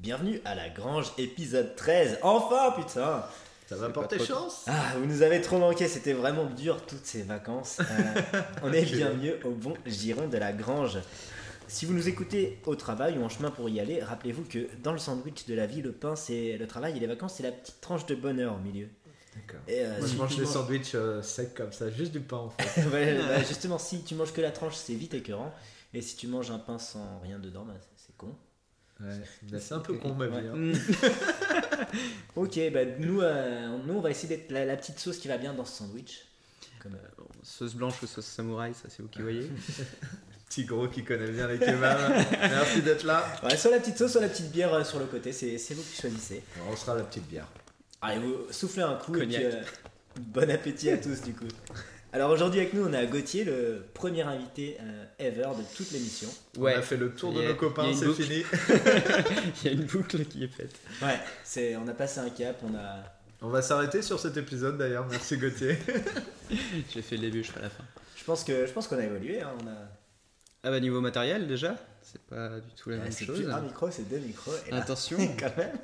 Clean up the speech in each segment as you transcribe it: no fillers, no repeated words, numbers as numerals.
Bienvenue à la Grange, épisode 13. Enfin, putain! Ça va porter chance. Ah, vous nous avez trop manqué, c'était vraiment dur toutes ces vacances. On est bien mieux au bon giron de la Grange. Si vous nous écoutez au travail ou en chemin pour y aller, rappelez-vous que dans le sandwich de la vie, le pain c'est le travail et les vacances c'est la petite tranche de bonheur au milieu. D'accord. Et, Moi je mange les sandwichs secs comme ça, juste du pain en fait. Ouais, bah, justement, si tu manges que la tranche, c'est vite écœurant. Et si tu manges un pain sans rien dedans, bah, c'est con. Ouais, c'est un peu con ma vie. Ouais. Ok, bah, nous on va essayer d'être la petite sauce qui va bien dans ce sandwich. Comme, Sauce blanche ou sauce samouraï, ça c'est vous qui voyez. Petit gros qui connaît bien les kebabs. Merci d'être là. Ouais, soit la petite sauce, soit la petite bière sur le côté, c'est vous qui choisissez. On sera la petite bière. Allez, vous soufflez un coup Cognac. et puis bon appétit à tous du coup. Alors aujourd'hui avec nous on a Gauthier, le premier invité ever de toute l'émission. Ouais. On a fait le tour de Il y a- nos copains, il y a c'est une boucle. fini. Il y a une boucle qui est faite. Ouais, on a passé un cap, On va s'arrêter sur cet épisode d'ailleurs, merci Gauthier. J'ai fait le début, je ferai la fin. je pense qu'on a évolué. Hein, Ah bah niveau matériel déjà, c'est pas du tout la même c'est chose. plus un micro, c'est deux micros. Et là, Attention. quand même.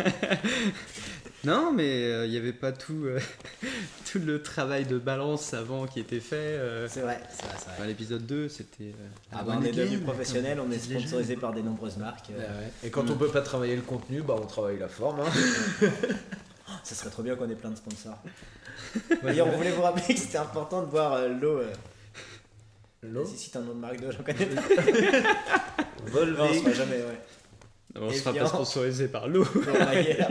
Non mais il n'y avait pas tout le travail de balance avant qui était fait. C'est vrai. Enfin, l'épisode 2 c'était... Ah bah, on est devenu professionnel, on est sponsorisé par des nombreuses marques. Et quand on peut pas travailler le contenu, bah on travaille la forme. Hein. Ça serait trop bien qu'on ait plein de sponsors. D'ailleurs, on voulait vous rappeler que c'était important de boire l'eau. L'eau Si t'as un nom de marque d'eau, j'en connais pas. Volvé. Non, on se fera jamais, ouais. On Et sera bien. pas sponsorisé par l'eau. Bon, bah, y est, là.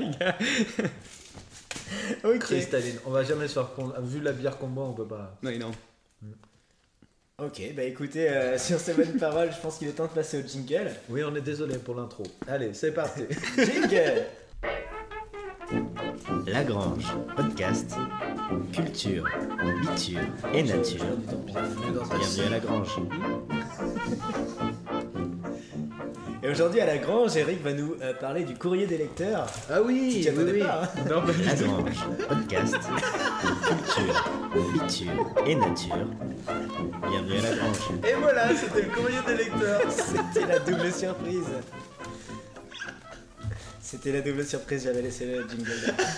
Ok. Cristalline. On va jamais se faire vu la bière qu'on boit, on peut pas. Non. Ok, bah écoutez, sur ces bonnes paroles, je pense qu'il est temps de passer au jingle. Oui, on est désolé pour l'intro. Allez, c'est parti. Jingle. La Grange, podcast, culture, biture et nature. Bienvenue à La Grange. Et aujourd'hui à La Grange, Eric va nous parler du courrier des lecteurs. Ah oui, Tu t'y attendais oui. pas, hein. Non, pas du La tout. Grange, podcast, culture, biture et nature. Bienvenue à La Grange. Et voilà, c'était le courrier des lecteurs. C'était la double surprise. C'était la double surprise, j'avais laissé le jingle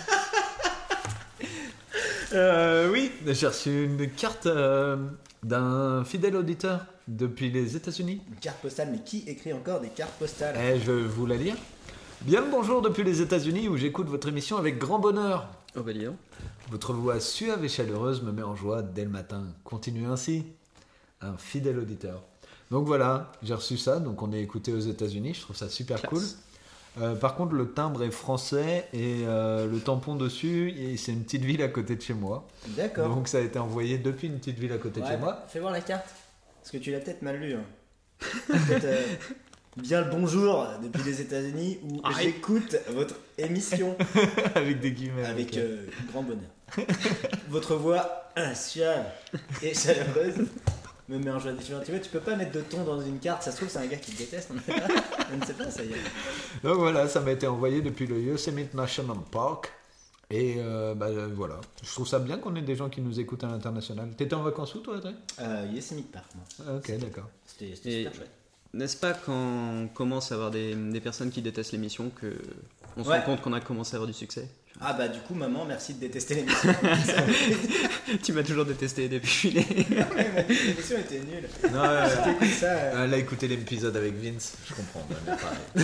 là. Oui, j'ai reçu une carte d'un fidèle auditeur depuis les États-Unis. Une carte postale, mais qui écrit encore des cartes postales? Et je vais vous la lire. Bien le bonjour depuis les États-Unis où j'écoute votre émission avec grand bonheur. Oh bah dis donc. Votre voix suave et chaleureuse me met en joie dès le matin. Continuez ainsi. Un fidèle auditeur. Donc voilà, j'ai reçu ça, donc on est écouté aux États-Unis, je trouve ça super Classe. cool. Par contre, le timbre est français et le tampon dessus, et c'est une petite ville à côté de chez moi. D'accord. Donc ça a été envoyé depuis une petite ville à côté de Ouais, chez moi. fais voir la carte. Parce que tu l'as peut-être mal lu. Hein. Peut-être, bien le bonjour depuis les États-Unis où Arrête. j'écoute votre émission Avec des guillemets. avec ok. grand bonheur. Votre voix suave et chaleureuse me met en joie. Tu vois, tu peux pas mettre de ton dans une carte, ça se trouve c'est un gars qui te déteste. On ne sait pas, ça y est. Donc voilà, ça m'a été envoyé depuis le Yosemite National Park. Et voilà, je trouve ça bien qu'on ait des gens qui nous écoutent à l'international. T'étais en vacances où toi, Adrien? Yosemite Park, moi. Ah, ok, d'accord. C'était Et super chouette. n'est-ce pas quand on commence à avoir des personnes qui détestent l'émission que on se Ouais. rend compte qu'on a commencé à avoir du succès? Ah bah du coup maman, merci de détester l'émission. Tu m'as toujours détesté depuis que je suis né. Ouais, mais l'émission était nulle. Non, Si t'écoutes ça, elle a écouté l'épisode avec Vince, je comprends. mais pareil.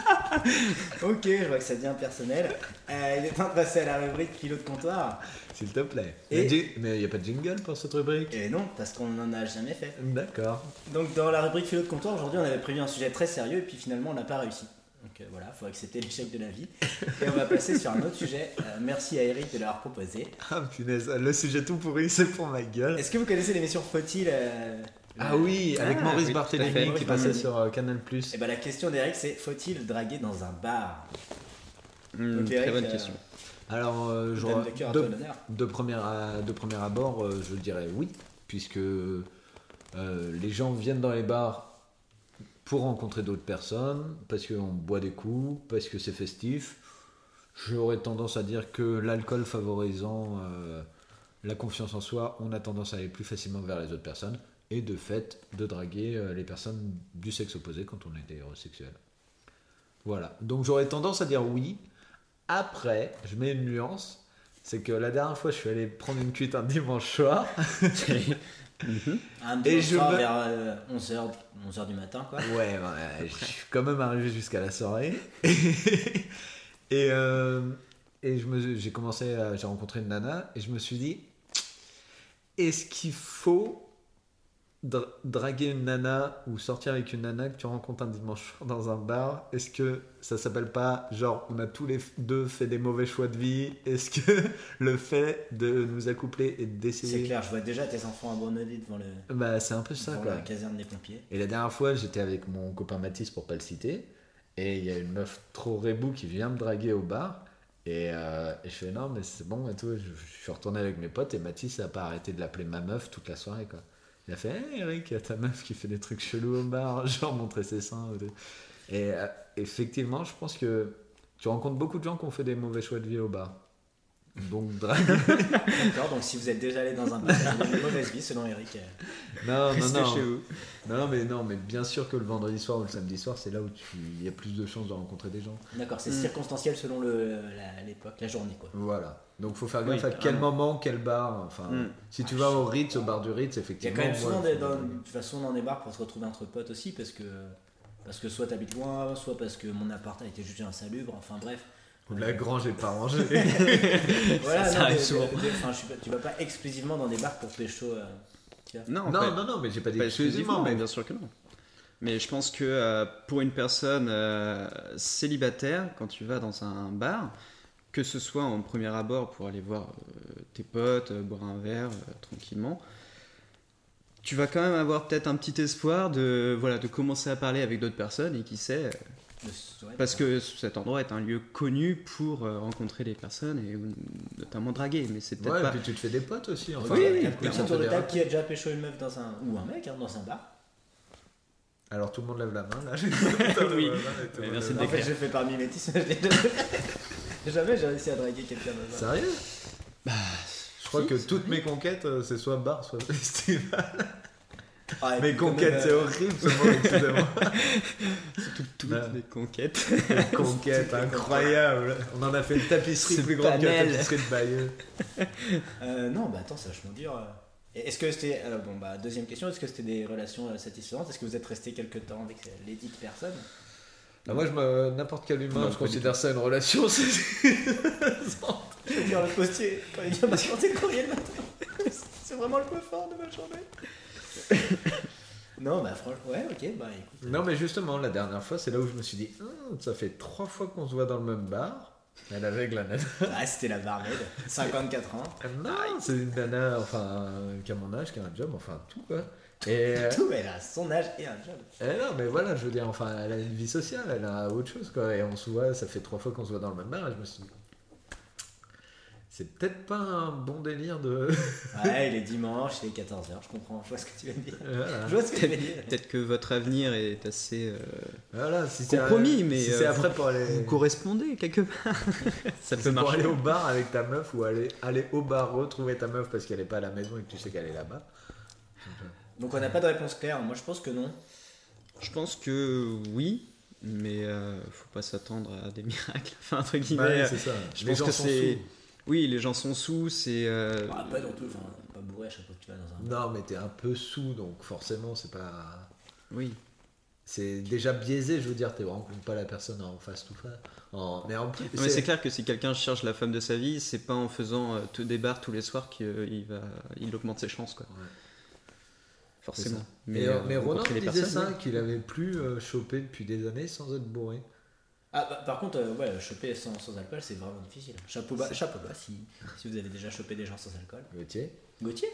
ok, je vois que ça devient personnel. Il est temps de passer à la rubrique philo de comptoir. S'il te plaît. Et- Mais il n'y a pas de jingle pour cette rubrique? Et non, parce qu'on n'en a jamais fait. D'accord. Donc dans la rubrique philo de comptoir, aujourd'hui on avait prévu un sujet très sérieux et puis finalement on n'a pas réussi. Donc voilà, il faut accepter l'échec de la vie. Et on va passer sur un autre sujet. Merci à Eric de l'avoir proposé. Ah punaise, le sujet tout pourri, c'est pour ma gueule. Est-ce que vous connaissez l'émission Faut-il Ah oui, avec Ah, Maurice oui, Barthélémy tout à fait. qui passait Maurice sur Canal+. Et ben la question d'Eric c'est faut-il draguer dans un bar? Hmm, Ok, très Eric, bonne question. Alors, Dame de cœur à toi l'honneur. de premier abord, je dirais oui, puisque les gens viennent dans les bars pour rencontrer d'autres personnes, parce qu'on boit des coups, parce que c'est festif. J'aurais tendance à dire que l'alcool favorisant la confiance en soi, on a tendance à aller plus facilement vers les autres personnes, et de fait de draguer les personnes du sexe opposé quand on est hétérosexuel. Voilà. Donc j'aurais tendance à dire oui. Après, je mets une nuance. C'est que la dernière fois, je suis allé prendre une cuite un dimanche soir. Un Et peu je soir me- vers 11h du matin, quoi. Ouais, je suis quand même arrivé jusqu'à la soirée. Et, j'ai rencontré une nana et je me suis dit, est-ce qu'il faut draguer une nana ou sortir avec une nana que tu rencontres un dimanche soir dans un bar? Est-ce que ça s'appelle pas genre on a tous les deux fait des mauvais choix de vie? Est-ce que le fait de nous accoupler et d'essayer... C'est clair, je vois déjà tes enfants abandonnés devant Bah c'est un peu ça devant quoi. la caserne des pompiers. Et la dernière fois, j'étais avec mon copain Mathis pour pas le citer, et il y a une meuf trop rebou qui vient me draguer au bar, et je fais non, mais c'est bon et tout. Je suis retourné avec mes potes, et Mathis a pas arrêté de l'appeler ma meuf toute la soirée quoi. Il a fait hey, Eric, il y a ta meuf qui fait des trucs chelous au bar, genre montrer ses seins. Et effectivement, je pense que tu rencontres beaucoup de gens qui ont fait des mauvais choix de vie au bar. Donc drague. D'accord, donc si vous êtes déjà allé dans un bar, c'est une mauvaise vie selon Eric. Non, Restez chez vous. non, mais bien sûr que le vendredi soir ou le samedi soir, c'est là où il y a plus de chances de rencontrer des gens. D'accord, c'est circonstanciel selon l'époque, la journée, quoi. Voilà. Donc faut faire Oui, gaffe à quel carrément. moment, quel bar. Enfin, si tu vas au Ritz, au bar du Ritz, Il y a effectivement. quand même souvent ouais, de toute façon dans des bars pour se retrouver entre potes aussi, parce que soit t'habites loin, soit parce que mon appart a été jugé insalubre, enfin bref. La grange est pas rangée. Voilà, Ça non, arrive souvent. enfin, tu vas pas exclusivement dans des bars pour pécho. Tu vois. Non, non, mais j'ai pas dit pas exclusivement, mais bien sûr que non. Mais je pense que pour une personne célibataire, quand tu vas dans un bar, que ce soit en premier abord pour aller voir tes potes, boire un verre tranquillement, tu vas quand même avoir peut-être un petit espoir de commencer à parler avec d'autres personnes et qui sait, Ouais, parce que cet endroit est un lieu connu pour rencontrer des personnes et notamment draguer, mais c'est peut-être ouais, et pas... puis tu te fais des potes aussi. Enfin, Oui, il y a petit plein tour de de table qui a déjà pécho une meuf dans un ou un mec dans un bar. Alors tout le monde lève la main là. Oui. Ouais, Merci de En fait, décrire. je fais par mimétisme. Jamais j'ai réussi à draguer quelqu'un dans un bar. Sérieux? Je crois si, que ça toutes arrive. mes conquêtes, c'est soit bar, soit festival. Ah, et Mes puis quand conquêtes, même, c'est horrible ce mot, excusez-moi. Toutes Ouais. les conquêtes. Mes conquêtes, incroyable. On en a fait une tapisserie Ce plus grande que la panel. tapisserie de Bayeux. Non, bah attends, c'est vachement dur. Et est-ce que c'était. Bon, bah, deuxième question, est-ce que c'était des relations satisfaisantes? Est-ce que vous êtes resté quelques temps avec les dites personnes? Ah, moi, n'importe quel humain, Non, je pas du considère ça une relation. Je veux dire, le postier, quand il vient m'apporter le courrier le matin, c'est vraiment le point fort de ma journée. Non, bah franchement, ouais, ok, bah écoute. Non, mais justement, la dernière fois, c'est là où je me suis dit, ça fait 3 fois qu'on se voit dans le même bar. Elle avec la nana. Ah, c'était la barmaid, 54 ans. Non, c'est une nana, enfin, qui a mon âge, qui a un job, enfin, tout quoi. Et Tout, elle a son âge et un job. non, mais voilà, je veux dire, enfin, elle a une vie sociale, elle a autre chose quoi. Et on se voit, ça fait 3 fois qu'on se voit dans le même bar, et je me suis dit, c'est peut-être pas un bon délire de. Ouais, il est dimanche, il est 14h, je comprends, je vois ce que tu veux dire. Voilà. Je vois ce que tu veux dire. Peut-être que votre avenir est assez Voilà, si c'est compromis, mais si c'est après pour aller. vous correspondez quelque part. Ça Si peut c'est pour marcher. aller au bar avec ta meuf ou aller au bar retrouver ta meuf parce qu'elle est pas à la maison et que tu sais qu'elle est là-bas. Donc on n'a pas de réponse claire, moi je pense que non. Je pense que oui, mais faut pas s'attendre à des miracles. Enfin, entre guillemets, Ouais, c'est ça. je Les pense gens que sont c'est. sous. Oui, les gens sont sous, c'est. Ah, pas non plus, enfin, pas bourré à chaque fois que tu vas dans un. Non, mais t'es un peu sous, donc forcément, c'est pas. Oui. C'est déjà biaisé, je veux dire, tu rencontres pas la personne en face tout face. Mais en plus, Non, mais c'est clair que si quelqu'un cherche la femme de sa vie, c'est pas en faisant des bars tous les soirs il augmente ses chances, quoi. Ouais. Forcément. ça. Mais Ronan rencontrer les disait personnes, ça, oui. qu'il avait plus chopé depuis des années sans être bourré. Ah, bah, par contre, ouais, choper sans alcool, c'est vraiment difficile. Chapeau bas si vous avez déjà chopé des gens sans alcool. Gauthier. Gauthier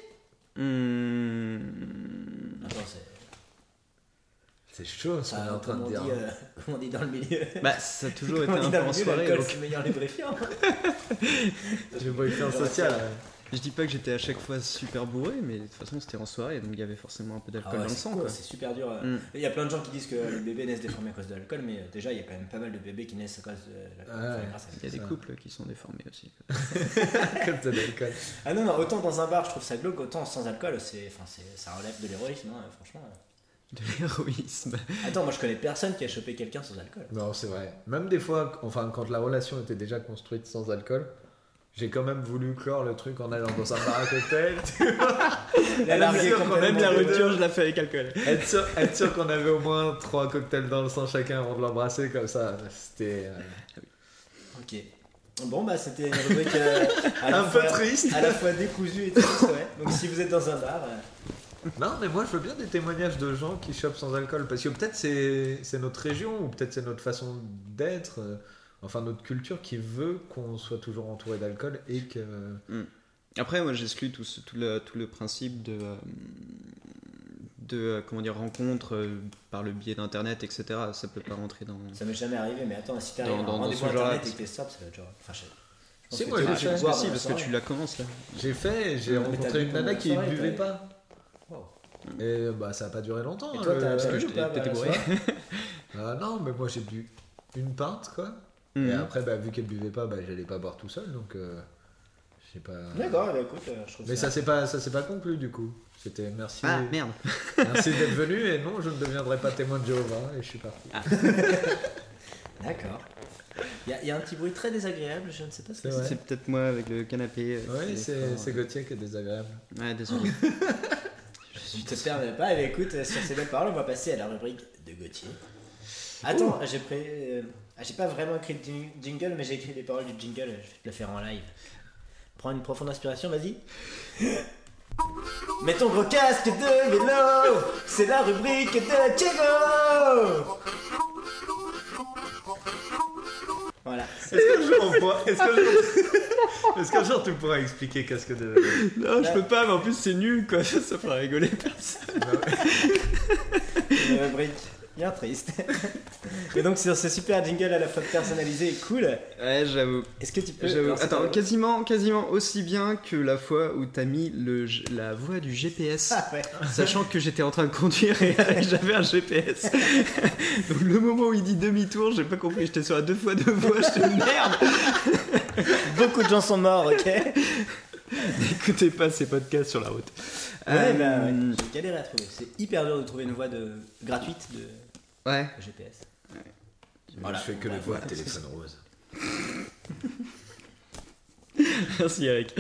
Hmm. Attends, C'est chaud ce qu'on est en train de dire. Comment on dit dans le milieu Bah, ça a toujours été Comment on un dit peu dans le en milieu, soirée. l'alcool, Donc c'est meilleur lubrifiant. Je vois une social. je dis pas que j'étais à chaque fois super bourré, mais de toute façon c'était en soirée, donc il y avait forcément un peu d'alcool dans le sang, quoi. C'est super dur. Mm. Il y a plein de gens qui disent que les bébés naissent déformés à cause de l'alcool, mais déjà il y a quand même pas mal de bébés qui naissent à cause de l'alcool. Ouais. Enfin, grâce à ça. Il y a des Ça. couples qui sont déformés aussi, quoi. Comme ça d'alcool. Ah non, autant dans un bar je trouve ça glauque, autant sans alcool, ça relève de l'héroïsme, hein, franchement. De l'héroïsme. Attends, moi je connais personne qui a chopé quelqu'un sans alcool. Non, c'est vrai. Même des fois, enfin, quand la relation était déjà construite sans alcool, j'ai quand même voulu clore le truc en allant dans un bar à cocktail. La larguer Même la complètement. rupture, je la fais avec alcool. Être sûr qu'on avait au moins 3 cocktails dans le sang chacun avant de l'embrasser, comme ça, c'était Ok. Bon, bah c'était une rubrique un peu triste. à la fois décousue et triste, ouais. Donc si vous êtes dans un bar. Non, mais moi je veux bien des témoignages de gens qui chopent sans alcool, parce que peut-être c'est notre région, ou peut-être c'est notre façon d'être, enfin notre culture qui veut qu'on soit toujours entouré d'alcool et que... Après, moi j'exclus tout le principe de comment dire, rencontres par le biais d'internet, etc. Ça peut pas rentrer dans. Ça m'est jamais arrivé, mais attends, si t'arrives Dans à un rendez-vous ce genre-là, internet et que t'es sobre, ça va être genre. Enfin, je Si, pense moi, que j'ai tu fait. vas boire Si, dans la parce que soirée. tu la commences là. J'ai Mais rencontré t'as une bu nana pendant qui la soirée, buvait t'as- pas. Wow. Et bah ça a pas duré longtemps. Et toi, t'as parce que bu ou pas, t'étais la bourré. soirée Non, mais moi j'ai bu une pinte quoi. Mhm. Et après, bah, vu qu'elle buvait pas, bah, j'allais pas boire tout seul, donc je sais pas. D'accord, bah, écoute, je trouve Mais ça s'est pas conclu du coup. C'était merci. Ah merde. Merci d'être venu et non, je ne deviendrai pas témoin de Jéhovah et je suis parti. D'accord. Il y a un petit bruit très désagréable, je ne sais pas ce que C'est vrai. C'est peut-être moi avec le canapé. Oui, c'est Gauthier qui est désagréable. Ouais, désolé. Je te permets pas, et écoute, sur ces belles paroles, on va passer à la rubrique de Gauthier. Attends, j'ai pas vraiment écrit le jingle, mais j'ai écrit les paroles du jingle, je vais te le faire en live. Prends une profonde inspiration, vas-y. Mets ton gros casque de vélo, c'est la rubrique de Diego. Voilà. Est-ce qu'un jour tu pourras expliquer qu'est-ce que de... Non, je peux pas, mais en plus c'est nul quoi. Ça fera rigoler personne. Une rubrique bien triste. Et donc sur ce super jingle à la fois personnalisé et cool, Ouais, j'avoue. est-ce que tu peux... J'avoue. lancer ta Attends, rubrique quasiment aussi bien que la fois où t'as mis la voix du GPS, Ah ouais. sachant que j'étais en train de conduire et j'avais un GPS. Donc le moment où il dit demi-tour, j'ai pas compris, j'étais sur la 2x2 voix, j'étais merde. Beaucoup de gens sont morts, ok. N'écoutez pas ces podcasts sur la route. Ouais, bah ouais, j'ai galéré à trouver. C'est hyper dur de trouver une voix gratuite de Ouais. GPS. Voilà, je fais que les Bref, voix voilà. de téléphone rose. Merci Eric.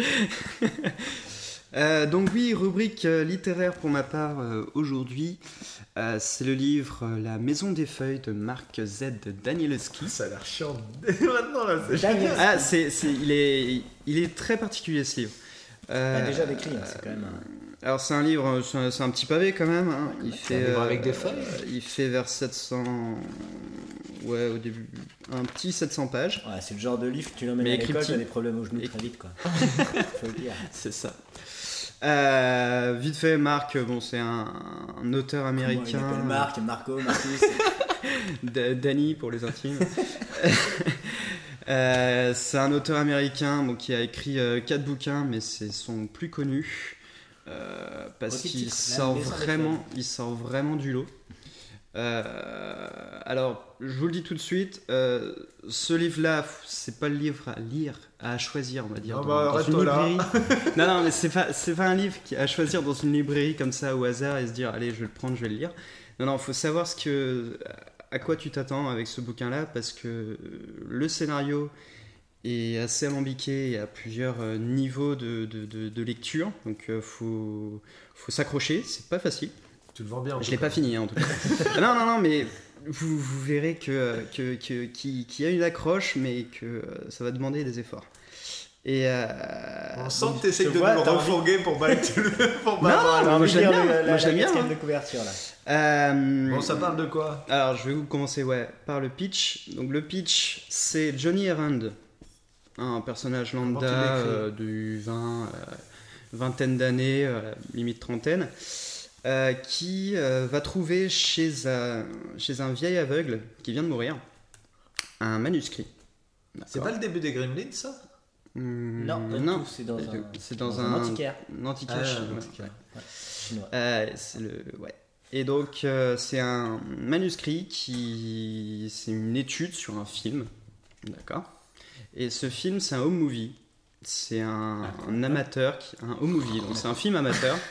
Donc oui, rubrique littéraire pour ma part aujourd'hui. C'est le livre La Maison des Feuilles de Marc Z. Danielewski. Ça a l'air chiant maintenant là. C'est Daniel, Ah, il est très particulier ce livre. t'as déjà décrit, hein, c'est quand même un... Alors c'est un livre, c'est un petit pavé quand même. Hein. Il fait un livre avec des feuilles. Il fait vers 700, ouais au début, un petit 700 pages. Ouais, c'est le genre de livre que tu l'emmènes Mais à l'école, écrit t'as petit. des problèmes aux genoux très vite, quoi. Faut le dire. C'est ça. Vite fait, Marc, bon c'est un auteur Comment il américain. m'appelle Marc, Marco, Marcus. Danny pour les intimes. C'est un auteur américain bon, qui a écrit 4 bouquins, mais c'est son plus connu parce Petit qu'il titre, La sort Maison des vraiment, il sort vraiment du lot. Alors, je vous le dis tout de suite, ce livre-là, c'est pas le livre à lire, à choisir, on va dire. Non, dans bah, une arrête-toi là. librairie. non, mais c'est pas un livre à choisir dans une librairie comme ça au hasard et se dire, allez, je vais le prendre, je vais le lire. Non, faut savoir à quoi tu t'attends avec ce bouquin-là, parce que le scénario est assez alambiqué, il y a plusieurs niveaux de lecture, donc faut s'accrocher, c'est pas facile. Tu le vends bien. en Je tout l'ai cas. pas fini hein, en tout cas. non, mais vous verrez qu'il y a une accroche, mais que ça va demander des efforts. Et On sent que tu je essayes de vois, me t'as refourguer pour pas que tu le. Pour pas Non, avoir non, le- moi, je l'aime bien. La Moi, je l'aime bien, quatrième hein. de couverture, là. Bon, ça parle de quoi? Alors, je vais vous commencer par le pitch. Donc, le pitch, c'est Johnny Errand, un personnage Comment tu lambda l'écris du vingtaine d'années, limite trentaine, qui va trouver chez un vieil aveugle qui vient de mourir un manuscrit. C'est pas le début des Gremlins, ça? Non, pas du tout, c'est dans un antiquaire. Un antiquaire Ah, chinois. antiquaire. Chinois. Ouais. Et donc, c'est un manuscrit c'est une étude sur un film. D'accord. Et ce film, c'est un home movie. C'est un amateur, un home movie. Donc, c'est un film amateur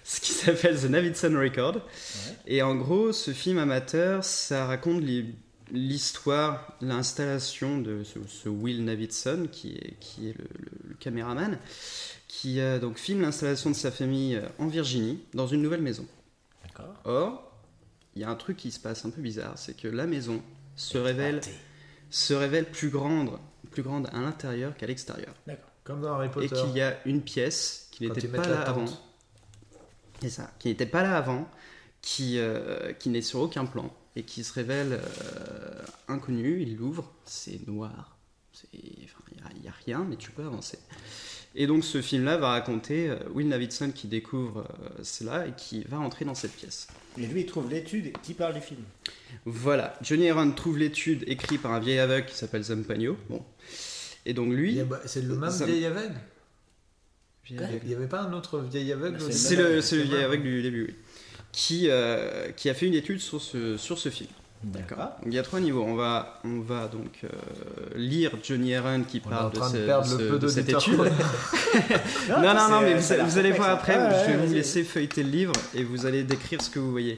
ce qui s'appelle The Navidson Record. Ouais. Et en gros, ce film amateur, ça raconte l'histoire, l'installation de ce Will Navidson, qui est le caméraman, qui donc filme l'installation de sa famille en Virginie, dans une nouvelle maison. D'accord. Or, il y a un truc qui se passe un peu bizarre, c'est que la maison se révèle plus grande à l'intérieur qu'à l'extérieur. D'accord. Comme dans Harry Potter. Et qu'il y a une pièce qui Quand n'était ils pas mettent là la avant. tente. C'est ça, qui n'était pas là avant, qui n'est sur aucun plan et qui se révèle inconnu. Il l'ouvre, c'est noir, il n'y a rien, mais tu peux avancer. Et donc ce film-là va raconter Will Navidson qui découvre cela et qui va entrer dans cette pièce. Et lui, il trouve l'étude qui parle du film. Voilà, Johnny Herron trouve l'étude écrite par un vieil aveugle qui s'appelle Zampagno. Bon. Et donc lui... C'est le même vieil aveugle. Il n'y avait pas un autre vieil aveugle au C'est début le vieil aveugle du début, oui. Qui a fait une étude sur ce film. D'accord. Donc, il y a 3 niveaux. On va donc lire Johnny Herron qui On est parle en train de perdre le peu de cette d'auditeurs. étude. Non, mais vous allez voir après. Je vais vous laisser. laisser feuilleter le livre et vous allez décrire ce que vous voyez.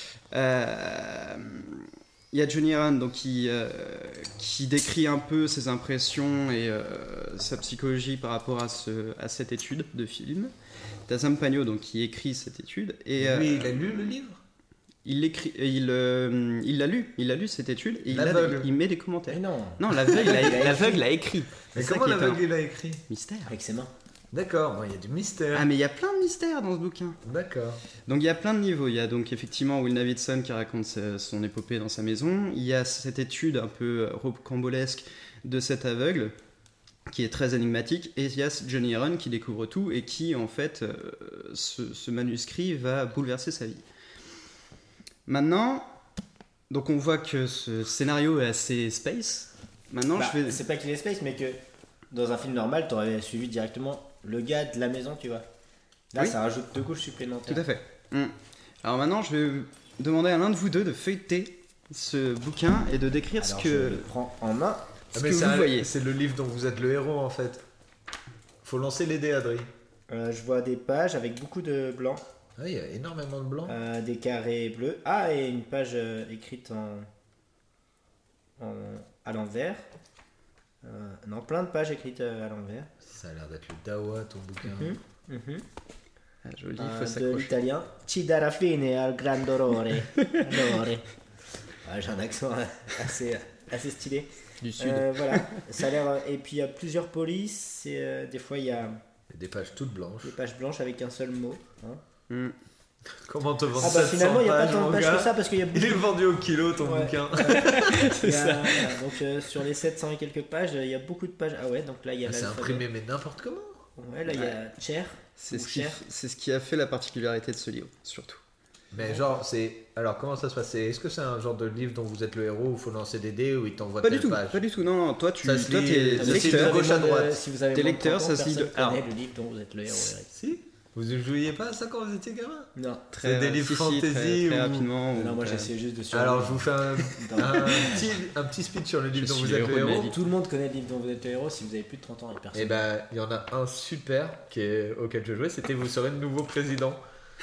Il y a Johnny Herron donc, qui décrit un peu ses impressions et sa psychologie par rapport à cette étude de film. T'as Zampagno donc, qui écrit cette étude. Et, Lui, il a lu le livre. il l'a lu cette étude et L'aveugle. il met des commentaires. Mais non, Non, l'aveugle l'a écrit. Mais C'est ça comment qui est l'aveugle étonnant. il a écrit? Mystère. avec ses mains. D'accord, il y a du mystère. Ah mais il y a plein de mystères dans ce bouquin. D'accord. Donc il y a plein de niveaux. Il y a donc effectivement Will Navidson qui raconte son épopée dans sa maison. Il y a cette étude un peu rocambolesque de cet aveugle qui est très énigmatique. Et il y a Johnny Herron qui découvre tout et qui en fait ce manuscrit va bouleverser sa vie. Maintenant, donc on voit que ce scénario est assez space. Maintenant C'est pas qu'il est space, mais que dans un film normal, t'aurais suivi directement le gars de la maison, tu vois. Là, Oui. ça rajoute 2 couches supplémentaires. Tout à fait. Alors maintenant, je vais demander à l'un de vous deux de feuilleter ce bouquin et de décrire Alors, ce je que, le prends en main. ce que vous voyez. C'est le livre dont vous êtes le héros en fait. Faut lancer les dés, Adri. Je vois des pages avec beaucoup de blanc, Ah, il y a énormément de blanc. des carrés bleus. Ah, et une page écrite à l'envers. Non, plein de pages écrites à l'envers. Ça a l'air d'être le Dawa, ton bouquin. Ah, joli, il faut De s'accrocher. l'italien. Ci darà fine al gran dolore. Dolore. J'ai un accent assez stylé. Du sud. Voilà, ça a l'air. Et puis il y a plusieurs polices. Et, des fois il y a Il y a des pages toutes blanches. des pages blanches avec un seul mot. Hein. Hmm. Comment te vendre Ah bah 700 finalement il n'y a pas pages, tant mon de pages gars que ça parce qu'il y a beaucoup. Il est vendu au kilo ton Ouais. bouquin. Il y a- donc sur les 700 et quelques pages, il y a beaucoup de pages. Ah ouais, donc là il y a C'est l'alphabet. imprimé mais n'importe comment. Ouais, là il y a Cher. C'est ou ce, qui, Cher. c'est ce qui a fait la particularité de ce livre, surtout. Mais genre c'est... Alors comment ça se passe? Est-ce que c'est un genre de livre dont vous êtes le héros où il faut lancer des dés ou il t'envoie Pas telle du tout, page? pas du tout. Non, toi, Ça se toi, lit- t'es ça Si se lit vous de avez gauche à moins de- droite. Si vous avez T'es moins de lecteur, 30 ans, ça se lit de- personne connaît alors- le livre dont vous êtes le héros, Eric. Si. Vous ne jouiez pas à ça quand vous étiez gamin? Non. C'est des livres fantasy très ou- rapidement. Non, moi ou- j'essaie juste de survivre. Alors je vous fais Dans- un petit speech sur le livre Je dont suis vous êtes le le héros de ma héros. vie. Tout le monde connaît le livre dont vous êtes le héros si vous avez plus de 30 ans et personne. Et ben il y en a un super auquel je jouais, c'était vous serez le nouveau président.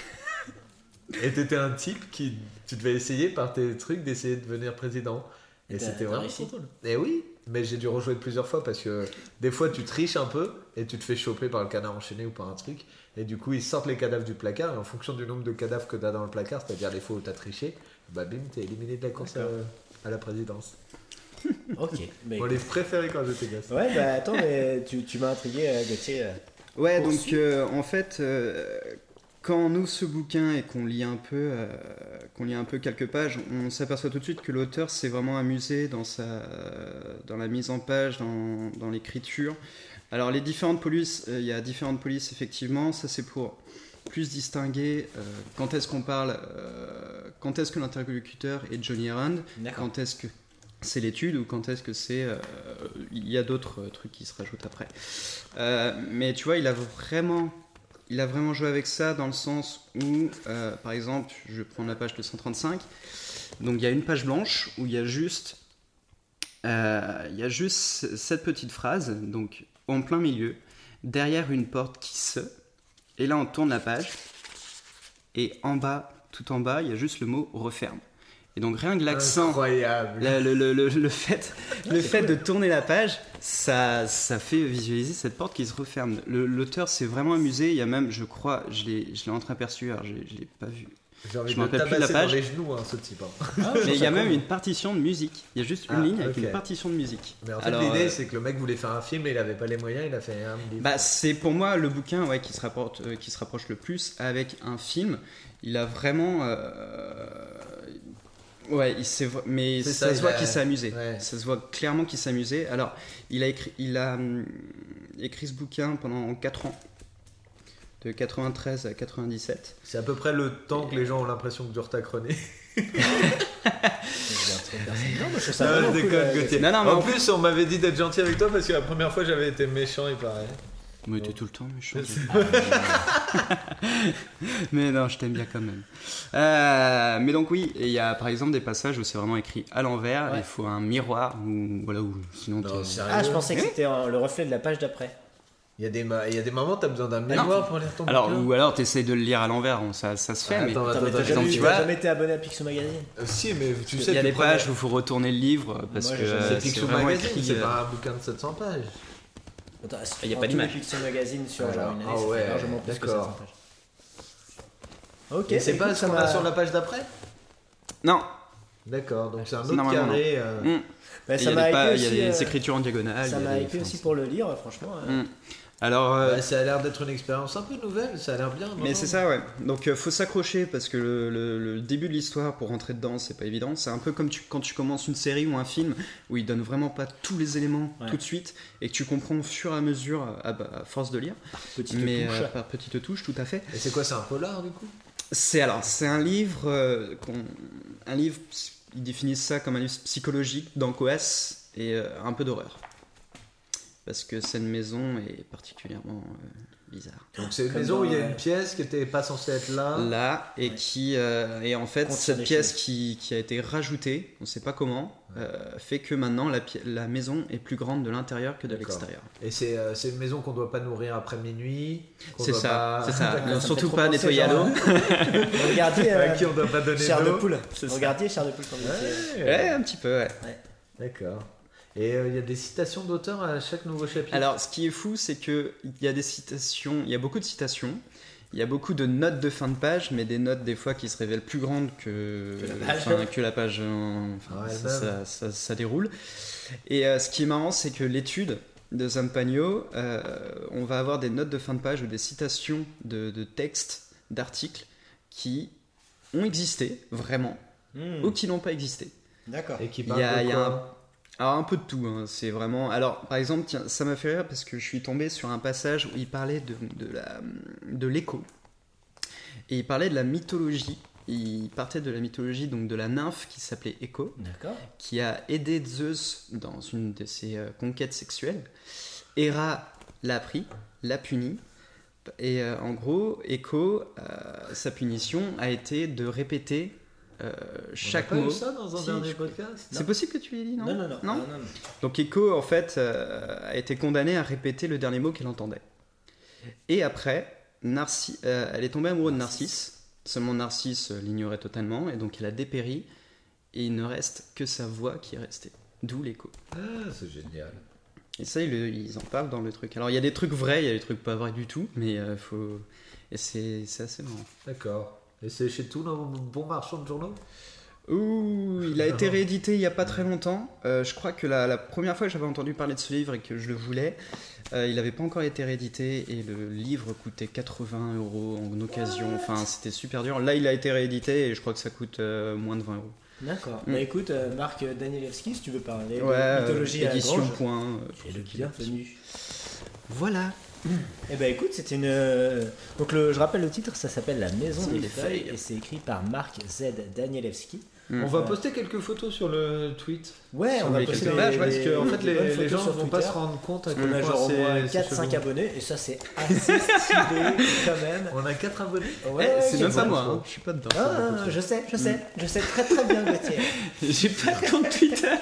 Et t'étais un type qui tu devais essayer par tes trucs d'essayer de devenir président. Et t'as c'était vraiment réussi trop cool. Et oui, mais j'ai dû rejouer plusieurs fois parce que des fois tu triches un peu et tu te fais choper par le canard enchaîné ou par un truc. Et du coup ils sortent les cadavres du placard et en fonction du nombre de cadavres que t'as dans le placard, c'est-à-dire les fois où t'as triché, bah bim t'es éliminé de la course à la présidence. Ok. Mais... Mon livre préféré quand j'étais gosse. Ouais, bah attends, mais tu m'as intrigué, Gauthier. Ouais, donc Poursuis. en fait, quand on ouvre ce bouquin et qu'on lit un peu quelques pages, on s'aperçoit tout de suite que l'auteur s'est vraiment amusé dans la mise en page, dans l'écriture. Alors les différentes polices, il y a différentes polices effectivement. Ça c'est pour plus distinguer quand est-ce qu'on parle, quand est-ce que l'interlocuteur est Johnny Herron, D'accord. quand est-ce que c'est l'étude ou quand est-ce que c'est il y a d'autres trucs qui se rajoutent après. Mais tu vois, il a vraiment joué avec ça dans le sens où par exemple, je prends la page 235, donc il y a une page blanche où il y a juste cette petite phrase, donc en plein milieu, derrière une porte qui se, et là on tourne la page et en bas, tout en bas, il y a juste le mot referme. Et donc rien que l'accent, Incroyable. le fait de tourner la page, ça fait visualiser cette porte qui se referme. L'auteur s'est vraiment amusé. Il y a même, je crois, je l'ai entreaperçu, alors je l'ai pas vu. J'ai envie Je de me le rappelle plus de la tabasser dans page. les genoux, ce type. Mais il y a même une partition de musique. Il y a juste une ligne avec ok. une partition de musique. Mais en fait, Alors, l'idée, c'est que le mec voulait faire un film et il avait pas les moyens, il a fait un livre. bah, c'est pour moi le bouquin qui se rapproche le plus avec un film. Il a vraiment. Ouais, mais C'est ça ça, se il voit a- qu'il s'est amusé. Ouais. Ça se voit clairement qu'il s'est amusé. Alors, il a écrit ce bouquin pendant 4 ans. De 93 à 97. C'est à peu près le temps que les gens ont l'impression que dure ta chronique. Non, moi, je trouve ça Non, vraiment je cool, déconne, Gauthier. Non, non, mais en en plus, on m'avait dit d'être gentil avec toi parce que la première fois, j'avais été méchant, il paraît. Mais t'es tout le temps méchant. Mais non, je t'aime bien quand même. Mais donc oui, il y a par exemple des passages où c'est vraiment écrit à l'envers. Ouais. Il faut un miroir ou voilà, ou sinon Non, t'es- sérieux. Ah, je pensais que c'était le reflet de la page d'après. Il y a des moments, t'as besoin d'un miroir pour lire ton Alors bouquin. ou alors t'essayes de le lire à l'envers. Ça se fait. mais Attends, Attends, mais t'as attends, jamais, tu t'as vois. jamais été abonné à Picsou Magazine? Si, mais tu sais, il y a tu des prenais- pages où il faut retourner le livre parce Moi, que j'ai jamais- C'est c'est Picsou vraiment Magazine, écrit. c'est pas un bouquin de 700 pages. Attends, si tu Il y a prends pas tous les d'image. Picsou Magazine sur Alors, genre une année, ah ça ouais, fait largement plus que d'accord. 700 pages. Ok, Et c'est écoute, pas ce qu'on ça a m'a- sur la page d'après. Non. D'accord, donc c'est un autre Normalement, carré. Bah, Il y ça a m'a des, hypé il y a aussi, des écritures en diagonale. ça il y a m'a des- hypé enfin, aussi pour le lire, franchement. Alors. Ça a l'air d'être une expérience un peu nouvelle, ça a l'air bien. Mais c'est ça, ouais. Donc faut s'accrocher parce que le début de l'histoire pour rentrer dedans, c'est pas évident. C'est un peu comme quand tu commences une série ou un film où il donne vraiment pas tous les éléments Ouais. tout de suite et que tu comprends au fur et à mesure à force de lire. Petite Mais touche. par petites touches, tout à fait. Et c'est quoi, c'est un polar du coup? C'est un livre, ils définissent ça comme un livre psychologique d'angoisse et un peu d'horreur. Parce que cette maison est particulièrement bizarre. Donc c'est une Comme maison où il y a dans- une pièce qui était pas censée être là. Là, et Ouais. qui et en fait Contient cette des pièce qui a été rajoutée, on sait pas comment, fait que maintenant la maison est plus grande de l'intérieur que de D'accord. l'extérieur. Et c'est une maison qu'on doit pas nourrir après minuit. qu'on C'est doit ça, pas- c'est ça. Ça me fait Surtout trop pas penser, nettoyer à genre, l'eau. Regardiez à qui on doit pas donner Chair de d'eau. poule. C'est ça. Regardiez Chair de poule quand vous étiez- Ouais, un petit peu, ouais. D'accord. Et il y a des citations d'auteurs à chaque nouveau chapitre. Alors, ce qui est fou, c'est que il y a des citations, il y a beaucoup de citations. Il y a beaucoup de notes de fin de page, mais des notes des fois qui se révèlent plus grandes que la page. Enfin, Ouais, ça déroule. Et ce qui est marrant, c'est que l'étude de Zampagno, on va avoir des notes de fin de page ou des citations de textes, d'articles qui ont existé vraiment ou qui n'ont pas existé. D'accord. Et qui Il parle y a- de il y a quoi? Alors un peu de tout, hein. C'est vraiment. Alors par exemple, tiens, ça m'a fait rire parce que je suis tombé sur un passage où il parlait de l'écho et il parlait de la mythologie. Il partait de la mythologie donc de la nymphe qui s'appelait Écho, D'accord. qui a aidé Zeus dans une de ses conquêtes sexuelles. Héra l'a pris, l'a puni. Et en gros, Écho, sa punition a été de répéter chaque On a pas mot. eu ça dans un Si, dernier je- podcast? C'est possible que tu l'aies dit, non Non. Donc Echo, en fait, a été condamnée à répéter le dernier mot qu'elle entendait. Et après, elle est tombée amoureuse de Narcisse. Seulement Narcisse l'ignorait totalement, et donc elle a dépéri, et il ne reste que sa voix qui est restée. D'où l'écho. Ah, c'est génial. Et ça, ils en parlent dans le truc. Alors il y a des trucs vrais, il y a des trucs pas vrais du tout, mais faut... Et c'est assez marrant. D'accord. Et c'est chez tout nos bons marchands de journaux? Ouh, il a été réédité il n'y a pas très longtemps. Je crois que la première fois que j'avais entendu parler de ce livre et que je le voulais, il n'avait pas encore été réédité et le livre coûtait 80 € en occasion. Enfin, c'était super dur. Là, il a été réédité et je crois que ça coûte moins de 20 €. D'accord. Mm. Bah écoute, Marc Danielewski, si tu veux parler Ouais, de mythologie à la édition grange, point. tu es le bienvenu. Voilà. Eh ben écoute, c'était une. Donc je rappelle le titre, ça s'appelle La Maison des Feuilles et c'est écrit par Marc Z. Danielewski. Mm. On va poster quelques photos sur le tweet. Ouais, Sur on va les poster quelques Parce que en fait, des bonnes les photos gens sur vont pas Twitter. se rendre compte à quel On a point genre au moins c'est 4-5 chelou. abonnés et ça c'est assez stylé quand même. On a 4 abonnés. Ouais, c'est même pas quel moi, bon. hein. Je suis pas dedans. Ah, je sais très très bien Gauthier. J'ai pas de compte Twitter.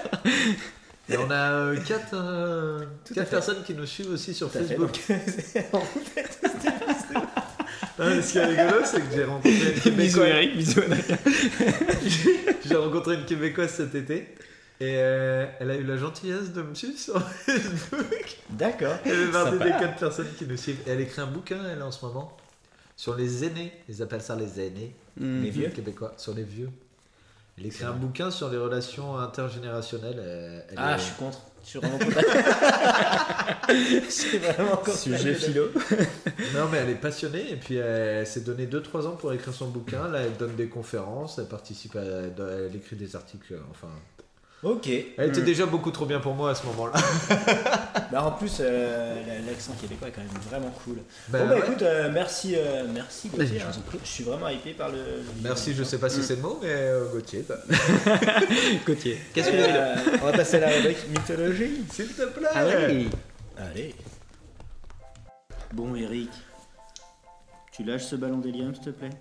Et on a 4 Tout à fait. personnes qui nous suivent aussi sur Tout à fait, Facebook. donc, on vous fait tous des bisous. Non, ce qui est rigolo, c'est que j'ai rencontré une Bisous Québécoise. Eric, bisous Adrien. J'ai rencontré une Québécoise cet été. Et elle a eu la gentillesse de me suivre sur Facebook. D'accord. Elle fait partie Sympa. des 4 personnes qui nous suivent. Et elle écrit un bouquin, elle, en ce moment, sur les aînés. Ils appellent ça les aînés. Les vieux. Québécois, sur les vieux. Elle écrit C'est un vrai. bouquin sur les relations intergénérationnelles. Ah, je suis contre. Je suis vraiment contre. Je suis vraiment contre. Sujet philo. Non, mais elle est passionnée. Et puis, elle s'est donné 2-3 ans pour écrire son bouquin. Là, elle donne des conférences. Elle participe elle écrit des articles. Enfin, Ok. elle était déjà beaucoup trop bien pour moi à ce moment-là. Bah, en plus, l'accent québécois est quand même vraiment cool. Ben, Bon, bah ouais. écoute, merci Gauthier. Je vous en prie. Je suis vraiment hypé par le. Merci, je sais pas si c'est le mot, mais Gauthier, quoi. Gauthier. Qu'est-ce que le vélo On va passer à la rubrique mythologie. S'il te plaît. Ah oui. Allez. Bon, Eric, tu lâches ce ballon d'hélium, s'il te plaît.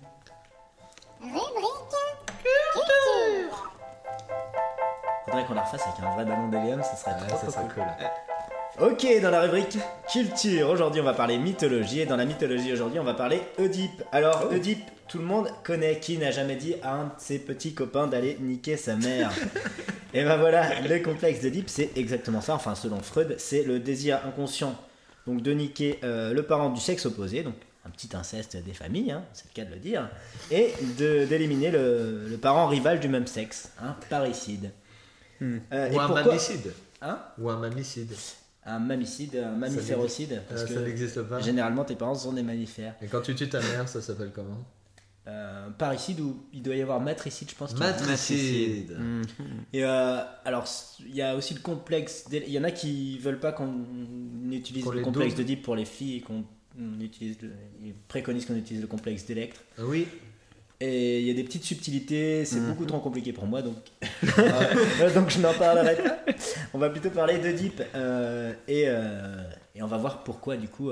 Faudrait qu'on la refasse avec un vrai ballon d'hélium, ça serait Ouais, trop, ça trop serait cool. cool. Ok, dans la rubrique culture, aujourd'hui on va parler mythologie, et dans la mythologie aujourd'hui on va parler Oedipe. Alors Oedipe, tout le monde connaît, qui n'a jamais dit à un de ses petits copains d'aller niquer sa mère. Et ben voilà, le complexe d'Oedipe c'est exactement ça, enfin selon Freud, c'est le désir inconscient donc de niquer le parent du sexe opposé, donc un petit inceste des familles, hein, c'est le cas de le dire, et d'éliminer le parent rival du même sexe, un parricide. et Ou un pourquoi- mamicide. Hein Ou un mamicide. Un mamicide, un mammiférocide. Parce Ça que n'existe pas. généralement tes parents sont des mammifères. Et quand tu tues ta mère, ça s'appelle comment? Parricide ou il doit y avoir matricide, je pense. Matricide. Et alors il y a aussi le complexe. Il y en a qui veulent pas qu'on utilise Qu'on le les complexe double. d'Oedipe pour les filles et qu'on utilise. Ils préconisent qu'on utilise le complexe d'Electre. Oui. Et il y a des petites subtilités, c'est beaucoup trop compliqué pour moi, donc, donc je n'en parlerai pas. On va plutôt parler d'Oedipe et on va voir pourquoi du coup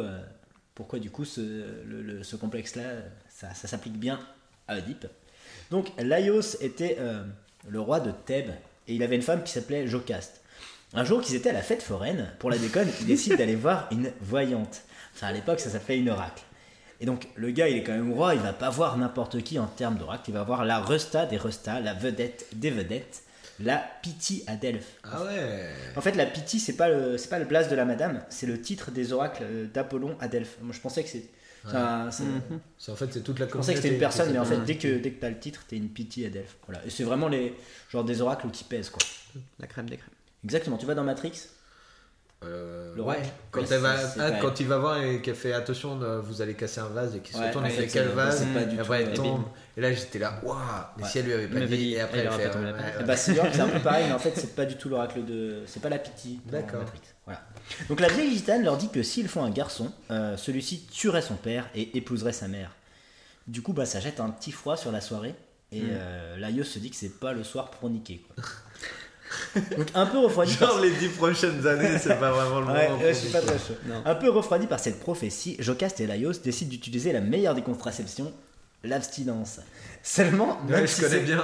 ce complexe-là, ça s'applique bien à Oedipe. Donc Laios était le roi de Thèbes et il avait une femme qui s'appelait Jocaste. Un jour qu'ils étaient à la fête foraine, pour la déconne, il décide d'aller voir une voyante. Enfin à l'époque ça s'appelait une oracle. Et donc le gars il est quand même roi, il va pas voir n'importe qui en termes d'oracle, il va voir la Resta des Restas, la vedette des vedettes, la Pythie à Delphes. Ah ouais. En fait la Pythie c'est pas le blase de la madame, c'est le titre des oracles d'Apollon à Delphes. Moi je pensais que c'est... En fait, c'est toute la Je pensais que c'était une communauté personne, qui mais en fait s'appelle- dès que t'as le titre t'es une Pythie à Delphes. Voilà. Et c'est vraiment genre des oracles qui pèsent quoi. La crème des crèmes. Exactement, tu vas dans Matrix le roi. ouais. Quand, Oui, elle va, c'est ah, pas quand il va voir et qu'elle fait attention, vous allez casser un vase et qu'il se Ouais, retourne en et fait, fait quel c'est- vase, c'est pas du et après tout, elle tombe. Et là j'étais là, waouh, mais Ouais. si elle lui avait pas Elle m'avait dit, dit, et après elle elle aurait fait. fait tomber la ouais, peine. ouais. Bah, c'est vrai que c'est un peu pareil, mais en fait, c'est pas du tout l'oracle de. C'est pas la Pythie dans D'accord. Matrix. Voilà. Donc la vieille gitane leur dit que s'ils font un garçon, celui-ci tuerait son père et épouserait sa mère. Du coup, bah, ça jette un petit froid sur la soirée. Et Laios se dit que c'est pas le soir pour niquer. Quoi. Donc un peu refroidi. Genre les 10 prochaines années, c'est pas vraiment le Ouais, moment. je suis pas très chaud. Non. Un peu refroidi par cette prophétie, Jocaste et Laios décident d'utiliser la meilleure des contraceptions, l'abstinence. Seulement, même Ouais, si je connais c'est- bien.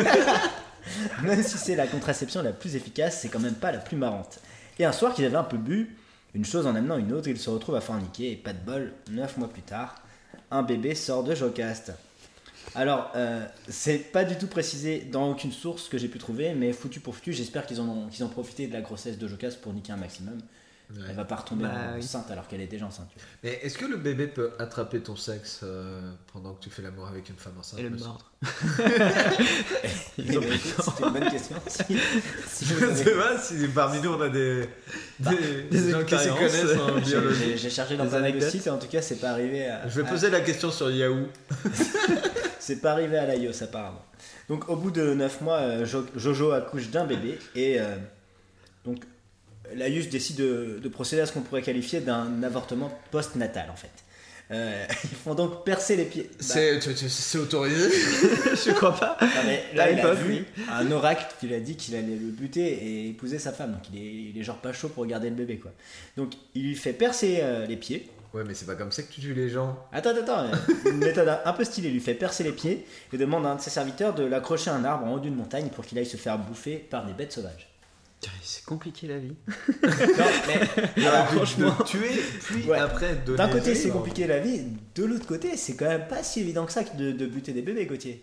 Même si c'est la contraception la plus efficace, c'est quand même pas la plus marrante. Et un soir qu'ils avaient un peu bu, une chose en amenant une autre, ils se retrouvent à forniquer, et pas de bol, 9 mois plus tard, un bébé sort de Jocaste. Alors, c'est pas du tout précisé dans aucune source que j'ai pu trouver, mais foutu pour foutu, j'espère qu'ils ont profité de la grossesse de Jocaste pour niquer un maximum. Ouais. Elle va pas retomber Bah, oui. enceinte alors qu'elle est déjà enceinte. tu vois. Mais est-ce que le bébé peut attraper ton sexe pendant que tu fais l'amour avec une femme enceinte Et le aussi? mordre. C'était une bonne question. Si vous Je avez- sais pas si parmi nous on a des gens qui s'y expériences. connaissent en biologie. J'ai cherché dans Des pas mal de anecdotes. sites et en tout cas c'est pas arrivé à... Je vais poser la question sur Yahoo. C'est pas arrivé à Laios apparemment. Donc au bout de 9 mois, Jojo accouche d'un bébé et donc Laios décide de procéder à ce qu'on pourrait qualifier d'un avortement post-natal en fait. Ils font donc percer les pieds. Bah, C'est autorisé. Je crois pas. non, mais là à il a l'époque, vu oui. un oracle qui lui a dit qu'il allait le buter et épouser sa femme. Donc il est genre pas chaud pour garder le bébé quoi. Donc il lui fait percer les pieds. Ouais, mais c'est pas comme ça que tu tues les gens. Attends, une méthode un peu stylée, il lui fait percer les pieds et demande à un de ses serviteurs de l'accrocher à un arbre en haut d'une montagne pour qu'il aille se faire bouffer par des bêtes sauvages. C'est compliqué la vie. Non, mais alors, franchement, de tuer, puis Ouais. après donner. d'un côté, les c'est ordres. compliqué la vie. De l'autre côté, c'est quand même pas si évident que ça de buter des bébés, Gauthier.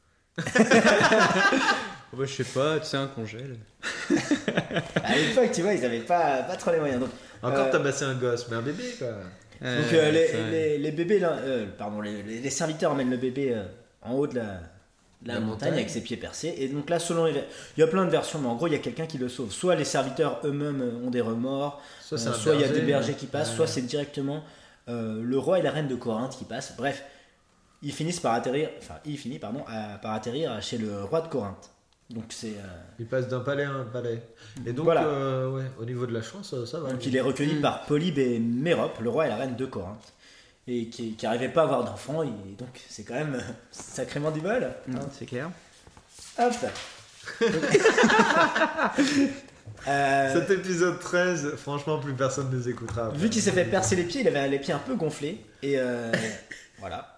Je sais pas, tu sais, un congèle. À l'époque, tu vois, ils avaient pas trop les moyens. Donc, Encore Euh, tabasser un gosse, mais un bébé quoi. Donc les bébés, là, pardon, les serviteurs emmènent le bébé en haut de la montagne avec ses pieds percés. Et donc là, il y a plein de versions, mais en gros, il y a quelqu'un qui le sauve. Soit les serviteurs eux-mêmes ont des remords, Soit c'est un soit il y a berger, des bergers qui passent, ouais. soit c'est directement le roi et la reine de Corinthe qui passent. Bref, il finit par atterrir chez le roi de Corinthe. Donc c'est Il passe d'un palais à un palais. Et donc, Voilà. ouais, au niveau de la chance, ça va. donc il est recueilli par Polybe et Mérope, le roi et la reine de Corinthe, et qui n'arrivait pas à avoir d'enfants. Et donc c'est quand même sacrément du bol. C'est clair. Hop. Cet épisode 13, franchement, plus personne ne nous écoutera. après. Vu qu'il s'est fait percer les pieds, il avait les pieds un peu gonflés. Et voilà.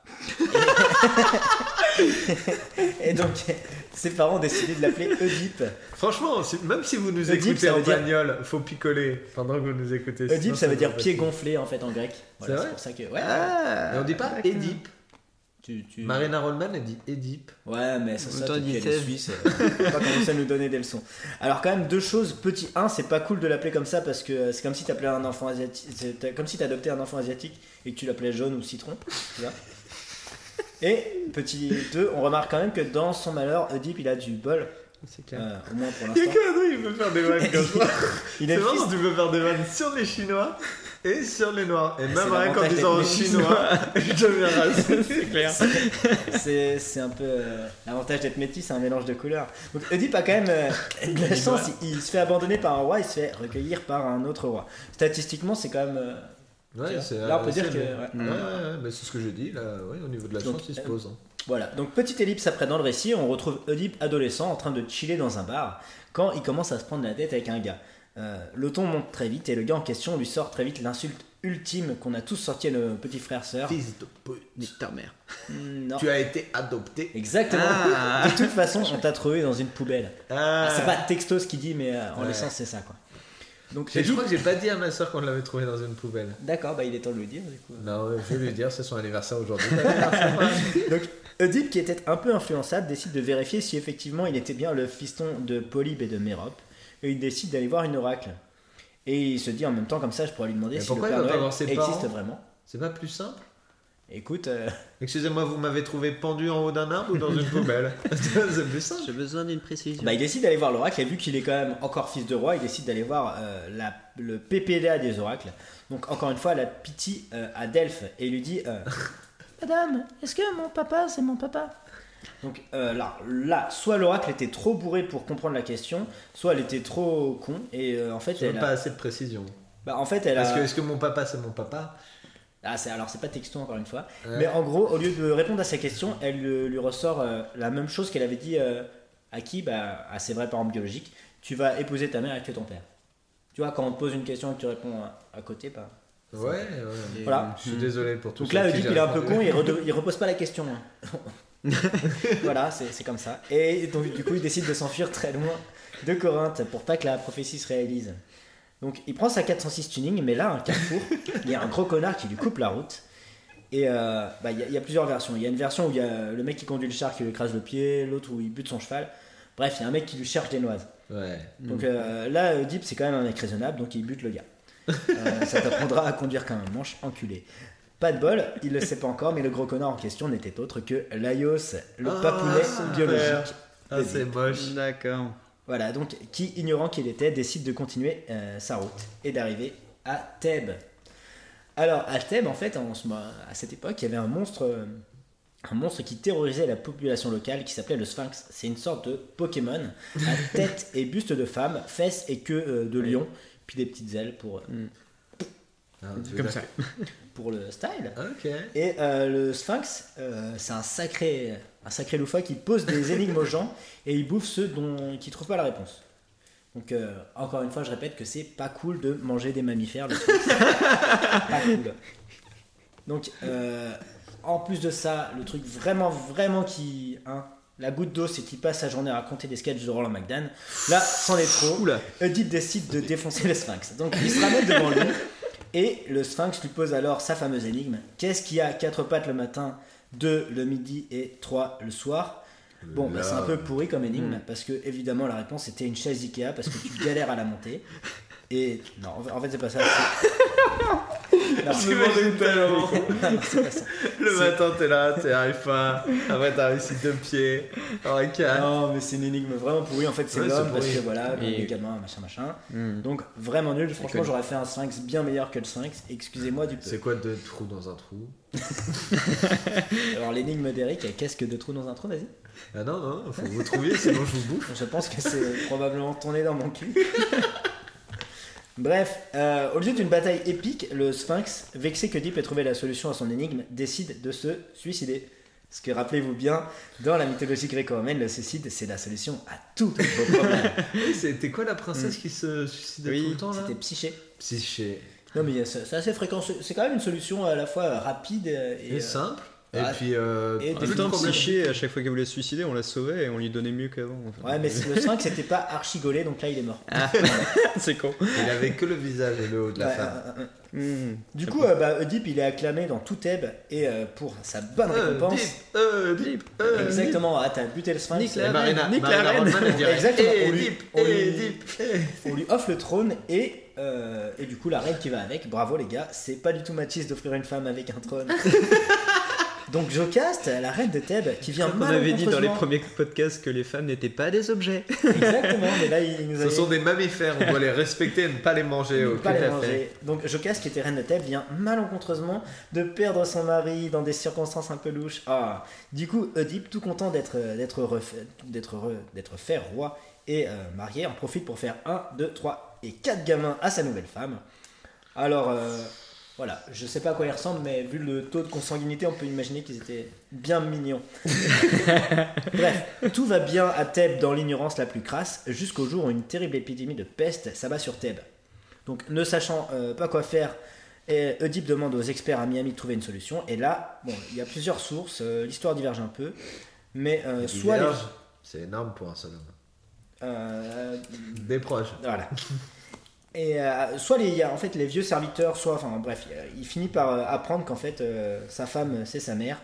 Et donc, ses parents ont décidé de l'appeler Oedipe. Franchement, même si vous nous Oedipe, écoutez ça en veut dire- bagnole, faut picoler pendant que vous nous écoutez. sinon Oedipe, ça veut dire va pied pas. gonflé en fait en grec. Voilà, C'est c'est vrai pour ça que. Ouais, Et on dit pas d'accord. Édipe. tu... Marina Rollman, elle dit Édipe. Ouais, mais ça, Autant depuis dit qu'elle est Thèbes. suisse, faut pas commencer à nous donner des leçons. Alors, quand même, deux choses. Petit 1, c'est pas cool de l'appeler comme ça parce que c'est comme si t'appelais un enfant asiatique. C'est comme si t'adoptais un enfant asiatique et que tu l'appelais jaune ou citron. Tu vois. Et petit 2, on remarque quand même que dans son malheur, Oedipe il a du bol, C'est clair. au moins pour Il y a l'instant. qu'un il peut faire des vannes comme ça. Il est C'est le fils vraiment, tu peux faire des vannes sur les Chinois et sur les Noirs. Et C'est même rien qu'en l'avantage disant aux d'être métis. Chinois, je deviens raciste. C'est clair. C'est un peu l'avantage d'être métis, c'est un mélange de couleurs. Donc Oedipe a quand même de la chance, il se fait abandonner par un roi, il se fait recueillir par un autre roi. Statistiquement, c'est quand même. Ouais, c'est Là, on peut dire assez que. bon. ouais. Ouais, mais c'est ce que j'ai dit, là, ouais, au niveau de la Donc, chance, il se pose. hein. Voilà, donc petite ellipse après dans le récit, on retrouve Oedipe adolescent en train de chiller dans un bar quand il commence à se prendre la tête avec un gars. Le ton monte très vite et le gars en question lui sort très vite l'insulte ultime qu'on a tous sorti à nos petits frères-sœurs. Fils de pute. Nique ta mère. Non. Tu as été adopté. Exactement. Ah. De toute façon, on t'a trouvé dans une poubelle. Ah. C'est pas texto ce qu'il dit, mais en Ouais. l'essence, c'est ça quoi. Donc, Et je crois que j'ai pas dit à ma soeur qu'on l'avait trouvé dans une poubelle. D'accord, bah il est temps de le dire du coup. Non, ouais, je vais lui dire, c'est son anniversaire aujourd'hui. Donc, Oedipe, qui était un peu influençable, décide de vérifier si effectivement il était bien le fiston de Polybe et de Mérope. Et il décide d'aller voir une oracle. Et il se dit en même temps, comme ça, je pourrais lui demander Mais si pourquoi le il Père va pas Noël voir ses existe parents vraiment. C'est pas plus simple? Écoute, Excusez-moi, vous m'avez trouvé pendu en haut d'un arbre ou dans une poubelle? C'est plus simple. J'ai besoin d'une précision. bah, il décide d'aller voir l'oracle. Et vu qu'il est quand même encore fils de roi, il décide d'aller voir le PPDA des oracles. Donc, encore une fois, la Pythie à Delphes. Et il lui dit Madame, est-ce que mon papa, c'est mon papa? Donc là, soit l'oracle était trop bourré pour comprendre la question, soit elle était trop con. Et en fait, J'ai elle même pas a... assez de précision. Bah, en fait, elle Parce a... que est-ce que mon papa c'est mon papa? Ah, alors c'est pas texto encore une fois. Ouais. Mais en gros, au lieu de répondre à sa question, elle lui ressort la même chose qu'elle avait dit à qui? Bah, à ses vrais parents biologiques. Tu vas épouser ta mère et tuer ton père. Tu vois, quand on te pose une question et que tu réponds à côté, bah. Ouais. Voilà. Je suis désolé pour tout Donc ça. là, Oedipe, il est un peu con, il repose pas la question. hein. Voilà, c'est comme ça. Et donc, du coup, il décide de s'enfuir très loin de Corinthe pour pas que la prophétie se réalise. Donc, il prend sa 406 tuning, mais là, à un carrefour, il y a un gros connard qui lui coupe la route. Et bah, il y a plusieurs versions. Il y a une version où il y a le mec qui conduit le char qui lui écrase le pied, l'autre où il bute son cheval. Bref, il y a un mec qui lui cherche des noises. Ouais. Donc là, Oedipe, c'est quand même un mec raisonnable, donc il bute le gars. Ça t'apprendra à conduire comme un manche enculé. Pas de bol, il le sait pas encore, mais le gros connard en question n'était autre que Laios, le papounet biologique. Ah, c'est moche. D'accord. Voilà, donc qui, ignorant qu'il était, décide de continuer sa route et d'arriver à Thèbes. Alors, à Thèbes, en fait, à cette époque, il y avait un monstre qui terrorisait la population locale qui s'appelait le Sphinx. C'est une sorte de Pokémon à tête et buste de femme, fesses et queue de lion, puis des petites ailes pour Comme ça. pour le style. Ok. Et le Sphinx, c'est un sacré loufoque qui pose des énigmes aux gens et il bouffe ceux qui trouvent pas la réponse. Donc encore une fois, je répète que c'est pas cool de manger des mammifères. Le Sphinx. Pas cool. Donc en plus de ça, le truc vraiment qui La goutte d'eau, c'est qu'il passe sa journée à raconter des sketchs de Roland McDan. Là, c'en est trop. Oula. Oedipe décide de défoncer le Sphinx. Donc il se ramène devant lui et le Sphinx lui pose alors sa fameuse énigme. Qu'est-ce qui a 4 pattes le matin, 2 le midi et 3 le soir? Bon, bah, c'est un peu pourri comme énigme parce que évidemment la réponse était une chaise Ikea parce que tu galères à la monter. Et non, en fait c'est pas ça. Non, J'imagine tellement. non, c'est pas ça. Le matin, t'es là, t'y arrives pas. Après, t'as réussi 2 pieds. En 4. Non, mais c'est une énigme vraiment pourrie. En fait, c'est Ouais, l'homme c'est parce pourri. que voilà, comme Et- les gamins, machin. Mm. Donc vraiment nul. Franchement, connu. j'aurais fait un Sphinx bien meilleur que le Sphinx. Excusez-moi du peu. C'est quoi 2 trous dans un trou? Alors l'énigme d'Eric, qu'est-ce que 2 trous dans un trou? Vas-y. Ah non, faut que vous trouviez, sinon je vous bouffe. Je pense que c'est probablement tourné dans mon cul. Bref, au lieu d'une bataille épique, le Sphinx, vexé que Deep ait trouvé la solution à son énigme, décide de se suicider. Parce que rappelez-vous bien, dans la mythologie gréco-romaine, le suicide, c'est la solution à tous vos problèmes. C'était quoi la princesse qui se suicidait Oui, tout le temps là? C'était Psyché. Psyché. Non mais c'est assez fréquent, c'est quand même une solution à la fois rapide Et simple. Et ah, puis. et En des même temps, problèmes. Psyché, à chaque fois qu'elle voulait se suicider, on la sauvait et on lui donnait mieux qu'avant. en fait. Ouais, mais le Sphinx c'était pas archi gaulé, donc là il est mort. C'est con. Il avait que le visage et le haut de la Ouais, femme. Mm. Du coup, Oedipe il est acclamé dans tout Thèbes et pour sa bonne récompense. Deep. Exactement, ah, t'as buté le Sphinx. Nique la Et Marina, Nique la Marina reine. Rodman, elle dirait, Exactement, Eh, on lui- Deep, on lui- eh, Deep, eh. On lui offre le trône et du coup la reine qui va avec. Bravo les gars, c'est pas du tout machiste d'offrir une femme avec un trône. Donc Jocaste, la reine de Thèbes, qui vient On avait dit dans les malencontreusement- premiers podcasts que les femmes n'étaient pas des objets. Exactement, mais là il nous a Ce dit sont des mammifères, on doit les respecter et ne pas les manger. ne Ok, pas les tout à manger. fait. Donc Jocaste, qui était reine de Thèbes, vient malencontreusement de perdre son mari dans des circonstances un peu louches. Ah, du coup Oedipe, tout content d'être fait roi et marié, en profite pour faire 1, 2, 3 et 4 gamins à sa nouvelle femme. Alors voilà, je sais pas à quoi ils ressemblent, mais vu le taux de consanguinité, on peut imaginer qu'ils étaient bien mignons. Bref, tout va bien à Thèbes dans l'ignorance la plus crasse, jusqu'au jour où une terrible épidémie de peste s'abat sur Thèbes. Donc, ne sachant pas quoi faire, Oedipe demande aux experts à Miami de trouver une solution. Et là, bon, il y a plusieurs sources, l'histoire diverge un peu, mais soit les... C'est énorme pour un seul homme. Des proches. Voilà. Et soit il y a en fait les vieux serviteurs, soit, enfin bref, il finit par apprendre qu'en fait sa femme c'est sa mère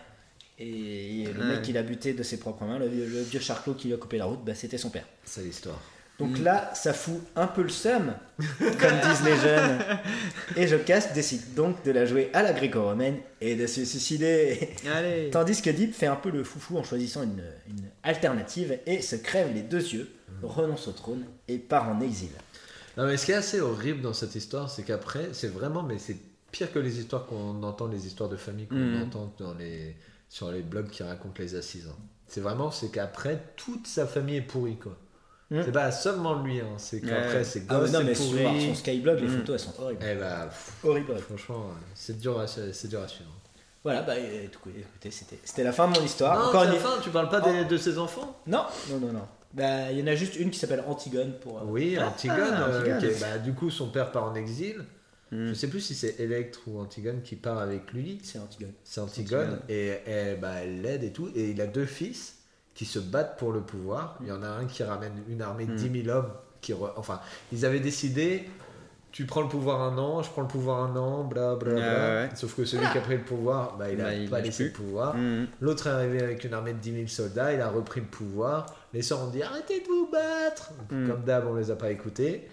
et le mec qu'il a buté de ses propres mains, le vieux charclot qui lui a coupé la route, bah, c'était son père. C'est l'histoire. Donc là, ça fout un peu le seum, comme disent les jeunes. Et Jocaste décide donc de la jouer à la gréco-romaine et de se suicider. Allez. Tandis que Deep fait un peu le foufou en choisissant une alternative et se crève les 2 yeux, renonce au trône et part en exil. Non, mais ce qui est assez horrible dans cette histoire, c'est qu'après, c'est vraiment, mais c'est pire que les histoires qu'on entend, les histoires de famille qu'on entend sur les blogs qui racontent les assises. Hein. C'est qu'après, toute sa famille est pourrie, quoi. C'est pas seulement lui, hein. C'est qu'après, ses Ah ouais, gosses, non, mais c'est sur son pourri. Skyblog, les photos elles sont horribles. Eh bah, Horrible. franchement, c'est dur à suivre. Voilà, bah écoutez, c'était la fin de mon histoire. Non, Encore c'est la une fin, tu parles pas de ses enfants? Non. Bah, il y en a juste une qui s'appelle Antigone pour. Oui, Antigone. Antigone. Bah, du coup, son père part en exil. Je sais plus si c'est Électre ou Antigone qui part avec lui. C'est Antigone. C'est Antigone. Et bah, elle l'aide et tout. Et il a 2 fils qui se battent pour le pouvoir. Il y en a un qui ramène une armée de 10 000 hommes. Enfin, ils avaient décidé, tu prends le pouvoir un an, je prends le pouvoir un an, blablabla. Ouais. Sauf que celui qui a pris le pouvoir, bah, il a il pas lâche laissé plus. le pouvoir. Mm. L'autre est arrivé avec une armée de 10 000 soldats, il a repris le pouvoir. Les sœurs ont dit arrêtez de vous battre. Comme d'hab, on les a pas écoutés.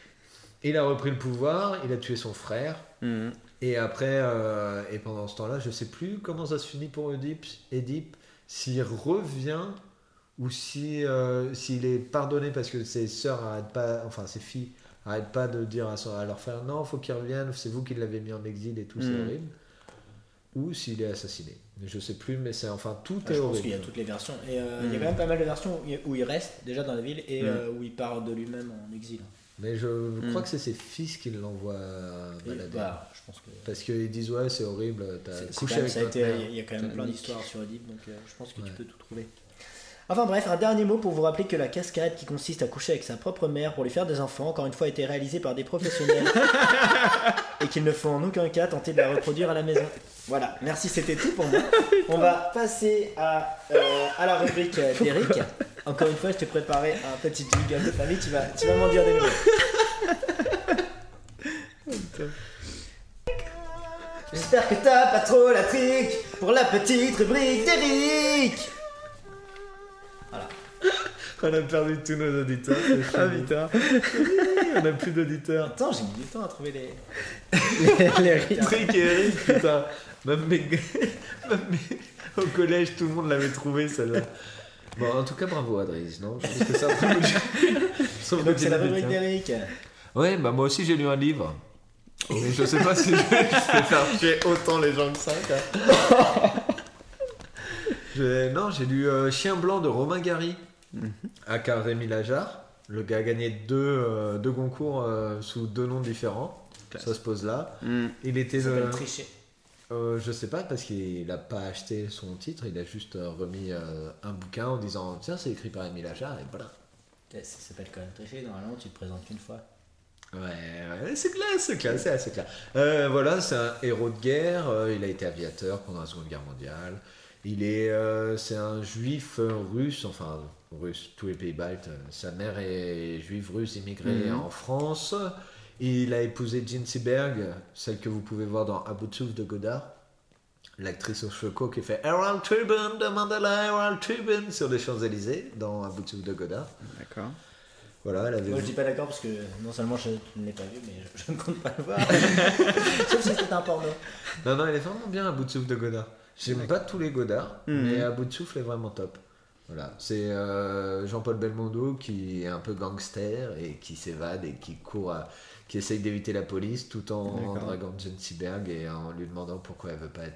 Il a repris le pouvoir, il a tué son frère. Mm. Et après, et pendant ce temps-là, je sais plus comment ça se finit pour Édipe, s'il revient ou s'il est pardonné parce que ses sœurs arrêtent pas, enfin ses filles arrêtent pas de dire à leur frère non, faut qu'il revienne, c'est vous qui l'avez mis en exil et tout, c'est horrible. Ou s'il est assassiné. Je sais plus, mais c'est enfin tout est Je pense horrible. qu'il y a toutes les versions. Et il y a quand même pas mal de versions où il reste déjà dans la ville et où il part de lui-même en exil. Mais je crois que c'est ses fils qui l'envoient Et, balader. bah, je pense que. Parce qu'ils disent ouais, c'est horrible, t'as C'est couché quand même- avec ça a notre été- mère. il y a quand même plein Putain, d'histoires sur Oedipe, donc je pense que tu Ouais. peux tout trouver. Enfin bref, un dernier mot pour vous rappeler que la cascade qui consiste à coucher avec sa propre mère pour lui faire des enfants, encore une fois, a été réalisée par des professionnels et qu'il ne faut en aucun cas tenter de la reproduire à la maison. Voilà, merci, c'était tout pour moi. On va passer à la rubrique d'Eric. Encore une fois, je t'ai préparé un petit jingle de famille, tu vas m'en dire des nouvelles. J'espère que t'as pas trop la trique pour la petite rubrique d'Eric. Voilà. On a perdu tous nos auditeurs. Ah putain. On a plus d'auditeurs. Attends, j'ai mis du temps à trouver les Trick et Eric, putain. Même au collège, tout le monde l'avait trouvé celle-là. Bon, en tout cas, bravo Adrien, non? Je pense que ça a pris Donc c'est la rubrique d'Eric. Ouais, bah moi aussi j'ai lu un livre. Mais je sais pas si je vais faire tuer autant les gens que ça. Non, j'ai lu Chien blanc de Romain Gary, aka Rémi Lajare. Le gars a gagné deux concours sous 2 noms différents. Classe. Ça se pose là. Mm. Il était Ça s'appelle tricher. je sais pas parce qu'il a pas acheté son titre, il a juste remis un bouquin en disant tiens c'est écrit par Rémi Lajare et voilà. Ça s'appelle quand même tricher, normalement tu te présentes qu'une fois. Ouais, c'est clair, c'est assez clair. Voilà, c'est un héros de guerre. Il a été aviateur pendant la Seconde Guerre mondiale. C'est un juif russe, enfin russe, tous les pays baltes. Sa mère est juive russe immigrée en France. Il a épousé Jean Seberg, celle que vous pouvez voir dans À bout de souffle de Godard. L'actrice aux cheveux courts qui fait Herald Tribune, demande à la Herald Tribune sur les Champs-Élysées dans À bout de souffle de Godard. D'accord. Voilà, elle avait Moi je dis pas d'accord parce que non seulement je ne l'ai pas vu, mais je ne compte pas le voir. Sauf si c'était un porno. Non, il est vraiment bien À bout de souffle de Godard. J'aime pas tous les Godards, mais À bout de souffle est vraiment top. Voilà, c'est Jean-Paul Belmondo qui est un peu gangster et qui s'évade et qui court, qui essaye d'éviter la police tout en draguant Jane Seberg et en lui demandant pourquoi elle veut pas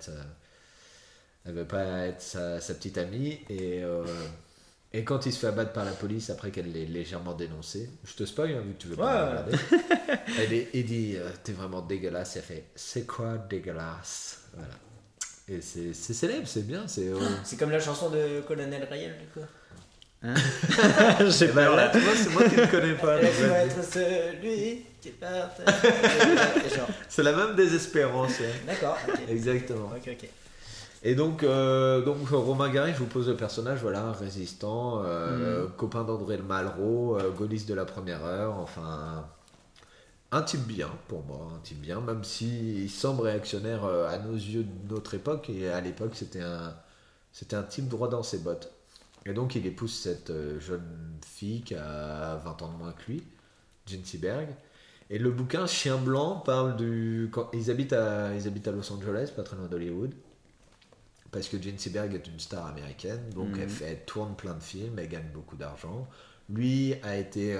être sa petite amie et quand il se fait abattre par la police après qu'elle l'ait légèrement dénoncé, je te spoil vu que tu veux pas regarder. Il dit t'es vraiment dégueulasse, et elle fait c'est quoi dégueulasse, voilà. Et c'est célèbre, c'est bien, c'est comme la chanson de Colonel Rayel du coup. j'ai peur là, tu vois, c'est moi qui ne connais pas. Laisse-moi être celui qui partage. Genre. C'est la même désespérance. D'accord, ok. Exactement. Ok. Et donc Romain Gary, je vous pose le personnage, voilà, résistant, copain d'André Malraux, gaulliste de la première heure, enfin un type bien pour moi, même s'il semble réactionnaire à nos yeux de notre époque, et à l'époque c'était un type droit dans ses bottes. Et donc il épouse cette jeune fille qui a 20 ans de moins que lui, Jean Seberg. Et le bouquin Chien blanc parle quand ils habitent à Los Angeles, pas très loin d'Hollywood. Parce que Jean Seberg est une star américaine, donc elle tourne plein de films, elle gagne beaucoup d'argent. Lui a été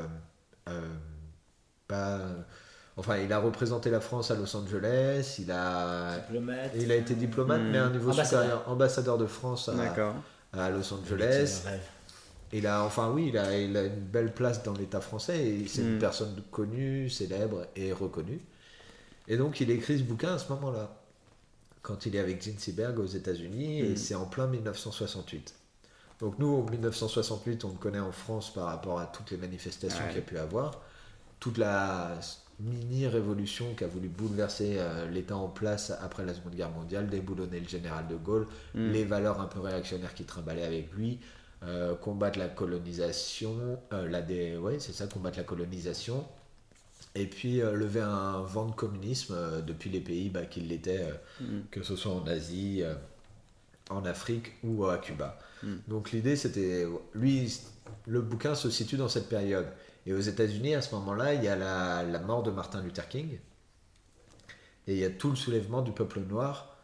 il a représenté la France à Los Angeles, il a été diplomate, mais à un niveau supérieur, ambassadeur de France à Los Angeles. Il a une belle place dans l'État français et c'est une personne connue, célèbre et reconnue. Et donc il écrit ce bouquin à ce moment-là, quand il est avec Jean Seberg aux États-Unis, et c'est en plein 1968. Donc nous, en 1968, on le connaît en France par rapport à toutes les manifestations qu'il y a pu avoir, toute la mini-révolution qui a voulu bouleverser l'État en place après la Seconde Guerre mondiale, déboulonner le général de Gaulle, les valeurs un peu réactionnaires qui trimballaient avec lui, combattre la colonisation, combattre la colonisation, et puis lever un vent de communisme depuis les pays qui l'étaient, que ce soit en Asie, en Afrique ou à Cuba. Donc l'idée c'était, le bouquin se situe dans cette période. Et aux États-Unis, à ce moment-là, il y a la mort de Martin Luther King. Et il y a tout le soulèvement du peuple noir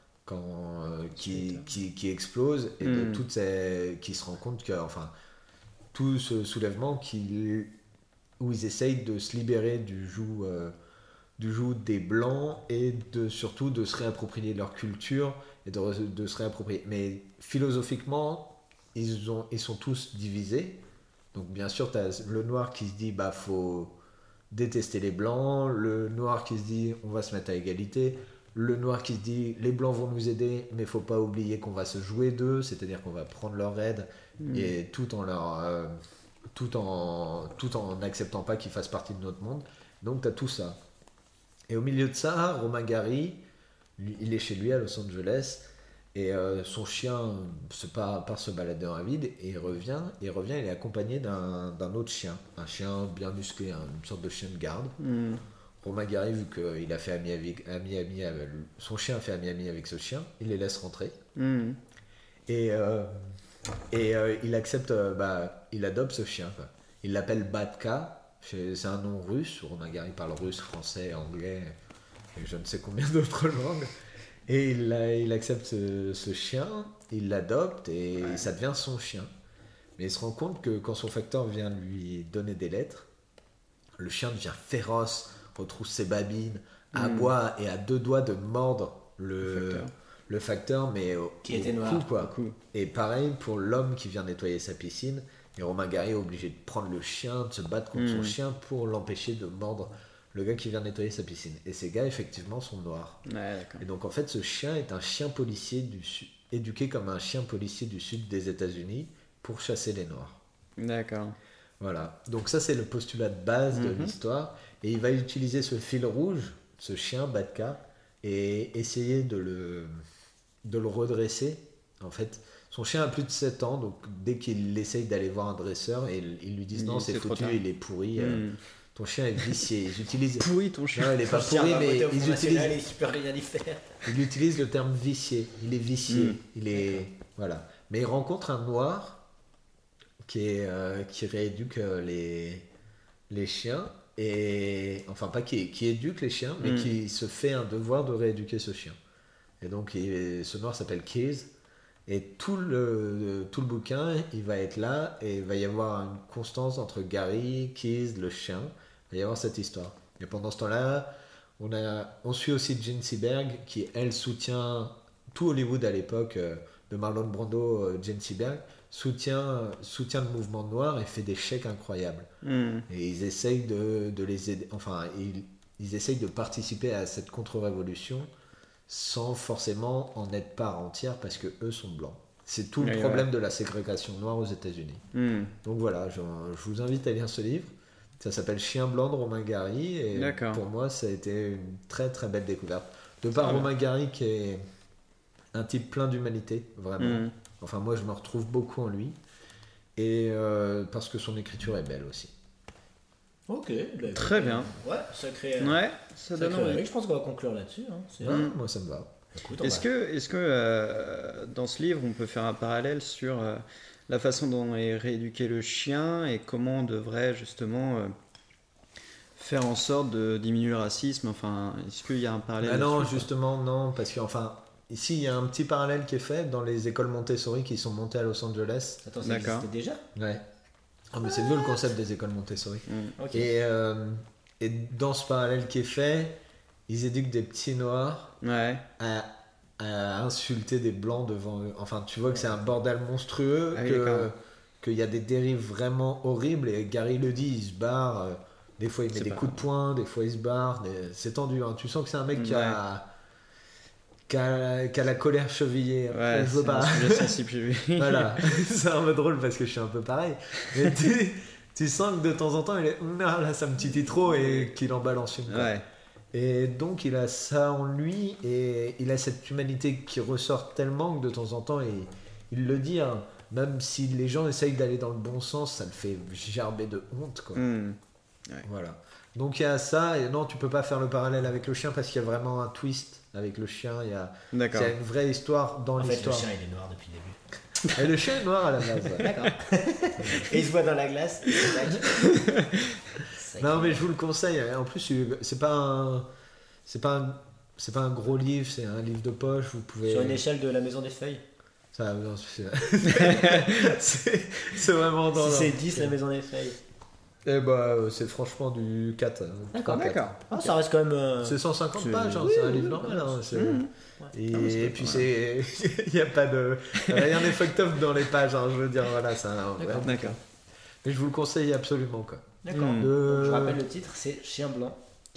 qui explose. Et de qui se rend compte que, tout ce soulèvement où ils essayent de se libérer du joug des Blancs et surtout de se réapproprier leur culture et de se réapproprier. Mais philosophiquement, ils sont tous divisés. Donc bien sûr, tu as le noir qui se dit faut détester les blancs, le noir qui se dit on va se mettre à égalité, le noir qui se dit les blancs vont nous aider, mais faut pas oublier qu'on va se jouer d'eux, c'est-à-dire qu'on va prendre leur aide et tout en n'acceptant pas qu'ils fassent partie de notre monde. Donc tu as tout ça. Et au milieu de ça, Romain Gary, il est chez lui à Los Angeles et son chien part se balader dans la ville et il revient, il est accompagné d'un autre chien, un chien bien musclé, une sorte de chien de garde. Romain Gary, vu qu'il a fait son chien a fait ami avec ce chien, il les laisse rentrer. Et il accepte, il adopte ce chien, quoi. Il l'appelle Batka, c'est un nom russe. Romain Gary parle russe, français, anglais et je ne sais combien d'autres langues. Et il accepte ce chien, il l'adopte et ça devient son chien. Mais il se rend compte que quand son facteur vient lui donner des lettres, le chien devient féroce, retrousse ses babines, aboie et a 2 doigts de mordre le facteur, mais qui était noir. Coup, quoi. Et pareil pour l'homme qui vient nettoyer sa piscine. Et Romain Gary est obligé de prendre le chien, de se battre contre son chien pour l'empêcher de mordre le gars qui vient nettoyer sa piscine. Et ces gars, effectivement, sont noirs. Et donc, en fait, ce chien est un chien policier éduqué comme un chien policier du sud des États-Unis pour chasser les noirs. D'accord. Voilà. Donc, ça, c'est le postulat de base de l'histoire. Et il va utiliser ce fil rouge, ce chien, Batka, et essayer de le redresser. En fait, son chien a plus de 7 ans, donc dès qu'il essaye d'aller voir un dresseur, et ils lui disent non, c'est foutu, il est pourri. Ton chien est vicié. Ils utilisent... Pourri ton chien. Non, il est pas pourri, mais ils utilisent... Il peut rien y faire. Ils utilisent le terme vicié. Il est vicié. Il est... Voilà. Mais il rencontre un noir qui rééduque les chiens. Et... Enfin, pas qui éduque les chiens, mais qui se fait un devoir de rééduquer ce chien. Et donc, ce noir s'appelle Keys. Et tout le bouquin, il va être là et il va y avoir une constance entre Gary, Keys, le chien. Il va y avoir cette histoire. Et pendant ce temps-là, on suit aussi Jean Seberg qui, elle, soutient tout Hollywood à l'époque, de Marlon Brando, Jean Seberg, soutient le mouvement noir et fait des chèques incroyables. Et ils essayent de les aider, enfin, ils essayent de participer à cette contre-révolution sans forcément en être part entière parce que eux sont blancs. C'est tout le problème de la ségrégation noire aux États-Unis. Donc voilà, je vous invite à lire ce livre. Ça s'appelle Chien blanc de Romain Gary et pour moi ça a été une très très belle découverte. De par Romain Gary qui est un type plein d'humanité, vraiment. Enfin moi je me retrouve beaucoup en lui et parce que son écriture est belle aussi. Ok, très bien. Ouais, ça crée. Ça donne envie. Je pense qu'on va conclure là-dessus. Moi ça me va. Écoute, est-ce que dans ce livre on peut faire un parallèle sur la façon dont est rééduqué le chien et comment on devrait justement faire en sorte de diminuer le racisme? Enfin, est-ce qu'il y a un parallèle? Non, justement non, parce que enfin ici il y a un petit parallèle qui est fait dans les écoles Montessori qui sont montées à Los Angeles. Attends, ça existait déjà? Ouais. Ah, mais c'est vieux le concept des écoles Montessori. Okay. Et dans ce parallèle qui est fait, ils éduquent des petits noirs à insulter des blancs devant eux. Enfin, tu vois que c'est un bordel monstrueux, qu'il y a des dérives vraiment horribles. Et Gary le dit, il se barre. Des fois, il met des coups de poing, des fois, il se barre. C'est tendu. Hein. Tu sens que c'est un mec qui a la colère chevillée. Ouais, je veux pas. Sensible. Voilà, c'est un peu drôle parce que je suis un peu pareil. Mais tu sens que de temps en temps, il est là, ça me titille trop et qu'il en balance une. Ouais. Et donc, il a ça en lui et il a cette humanité qui ressort tellement que de temps en temps, il le dit, hein, même si les gens essayent d'aller dans le bon sens, ça le fait gerber de honte, quoi. Voilà. Donc, il y a ça. Et non, tu peux pas faire le parallèle avec le chien parce qu'il y a vraiment un twist avec le chien. Il y a une vraie histoire dans l'histoire. En fait, le chien, il est noir depuis le début. Et le chien est noir à la base. Ouais. D'accord. Et il se voit dans la glace. Non, mais je vous le conseille. En plus, c'est pas un gros livre, c'est un livre de poche. Vous pouvez. Sur une échelle de la Maison des Feuilles. Ça, non, c'est vraiment dans. Si c'est 10 la Maison des Feuilles. Eh bah, c'est franchement du 4. D'accord. Ah, ça reste quand même. C'est 150 pages, hein, c'est un livre normal. Et puis il n'y a pas de. Rien n'est fucked up dans les pages, hein, je veux dire, voilà. D'accord. Mais je vous le conseille absolument, quoi. D'accord. Je rappelle le titre, c'est Chien blanc.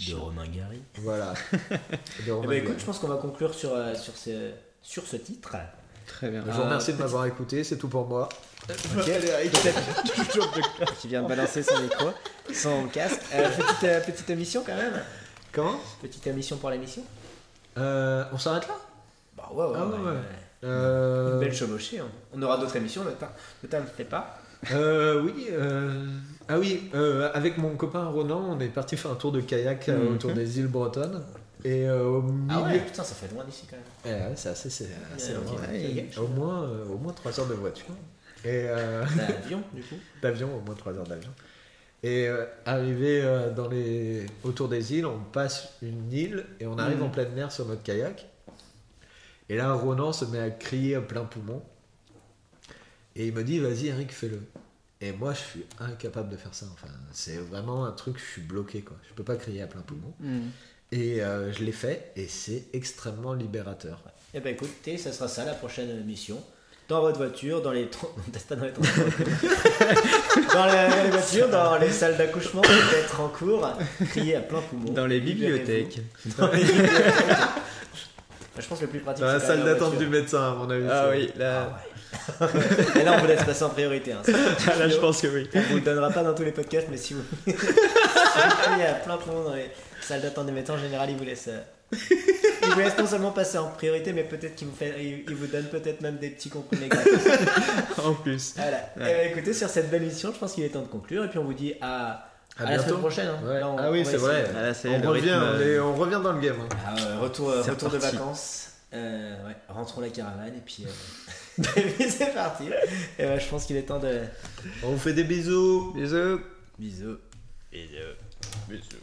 De Romain Gary. Voilà. De Romain Écoute, Gary. je pense qu'on va conclure sur ce titre. Très bien. Je vous remercie de m'avoir écouté, c'est tout pour moi. Ok, qui vient de balancer son micro, son casque. Petite émission quand même. Comment Petite émission pour l'émission. On s'arrête là? Bah ouais. Une belle chevauchée. Hein. On aura d'autres émissions, ne t'en fais pas. Oui. Ah oui, avec mon copain Ronan, on est parti faire un tour de kayak autour des îles bretonnes. Et au milieu... Ah ouais, putain, ça fait loin d'ici quand même. Ouais, c'est assez loin. Ouais, Au moins 3 heures de voiture. Et D'avion, du coup. d'avion, au moins 3 heures d'avion. Et arrivé autour des îles, on passe une île et on arrive en pleine mer sur notre kayak. Et là, Ronan se met à crier à plein poumon. Et il me dit, vas-y Eric, fais-le. Et moi, je suis incapable de faire ça. Enfin, c'est vraiment un truc, je suis bloqué, quoi. Je peux pas crier à plein poumon. Et je l'ai fait et c'est extrêmement libérateur. Et ben écoutez, ça sera ça la prochaine émission. Dans votre voiture, dans les pas dans les dans les voitures, dans les salles d'accouchement, peut-être en cours, crier à plein poumon. Dans les bibliothèques. Dans les bibliothèques. Je pense que le plus pratique. Dans la c'est salle quand même d'attente voiture. du médecin, à mon avis. Ah c'est- oui, là, Et là, on vous laisse passer en priorité. Hein. là je pense que oui. On vous le donnera pas dans tous les podcasts, mais si vous criez à plein poumon dans les salles d'attente des médecins, en général, ils vous laissent non seulement passer en priorité, mais peut-être qu'ils vous donnent peut-être même des petits comprimés gratuits. En plus. Voilà. Ouais. Et ben, écoutez, sur cette belle émission, je pense qu'il est temps de conclure. Et puis on vous dit à la bientôt. semaine prochaine. Hein. Ouais. Là, Ah oui, va c'est essayer vrai. de- Ah, là, c'est On le revient, rythme, on revient dans le game. Hein. Ah ouais, retour de reparti. vacances. Rentrons la caravane et puis, et puis c'est parti. Et ben, je pense qu'il est temps de. On vous fait des bisous. Bisous. Bisous. Bisous.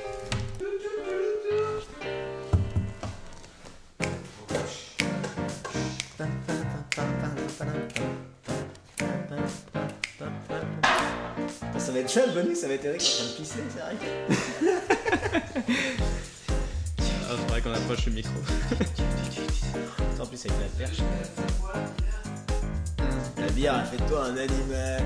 Ça va être ça le bonus, ça va être Eric en train de pisser, c'est vrai. Ah, faudrait qu'on approche le micro. En plus avec la perche. La bière, elle fait de toi un animal.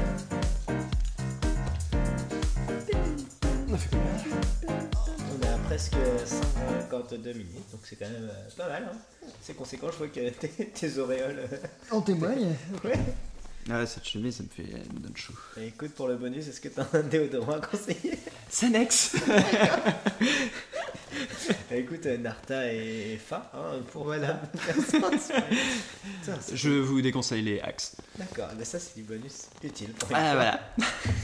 On est à presque 52 minutes, donc c'est quand même pas mal. Hein. C'est conséquent, je vois que tes auréoles. On témoigne. Ouais. Ah, cette chemise, ça me donne chaud. Et écoute, pour le bonus, est-ce que t'as un déodorant à conseiller? Sanex. Écoute, Narta et Fa, hein, pour Voilà. Putain, Je vous déconseille les Axe. d'accord, mais ça c'est du bonus utile. Pour Ah, une fois. voilà.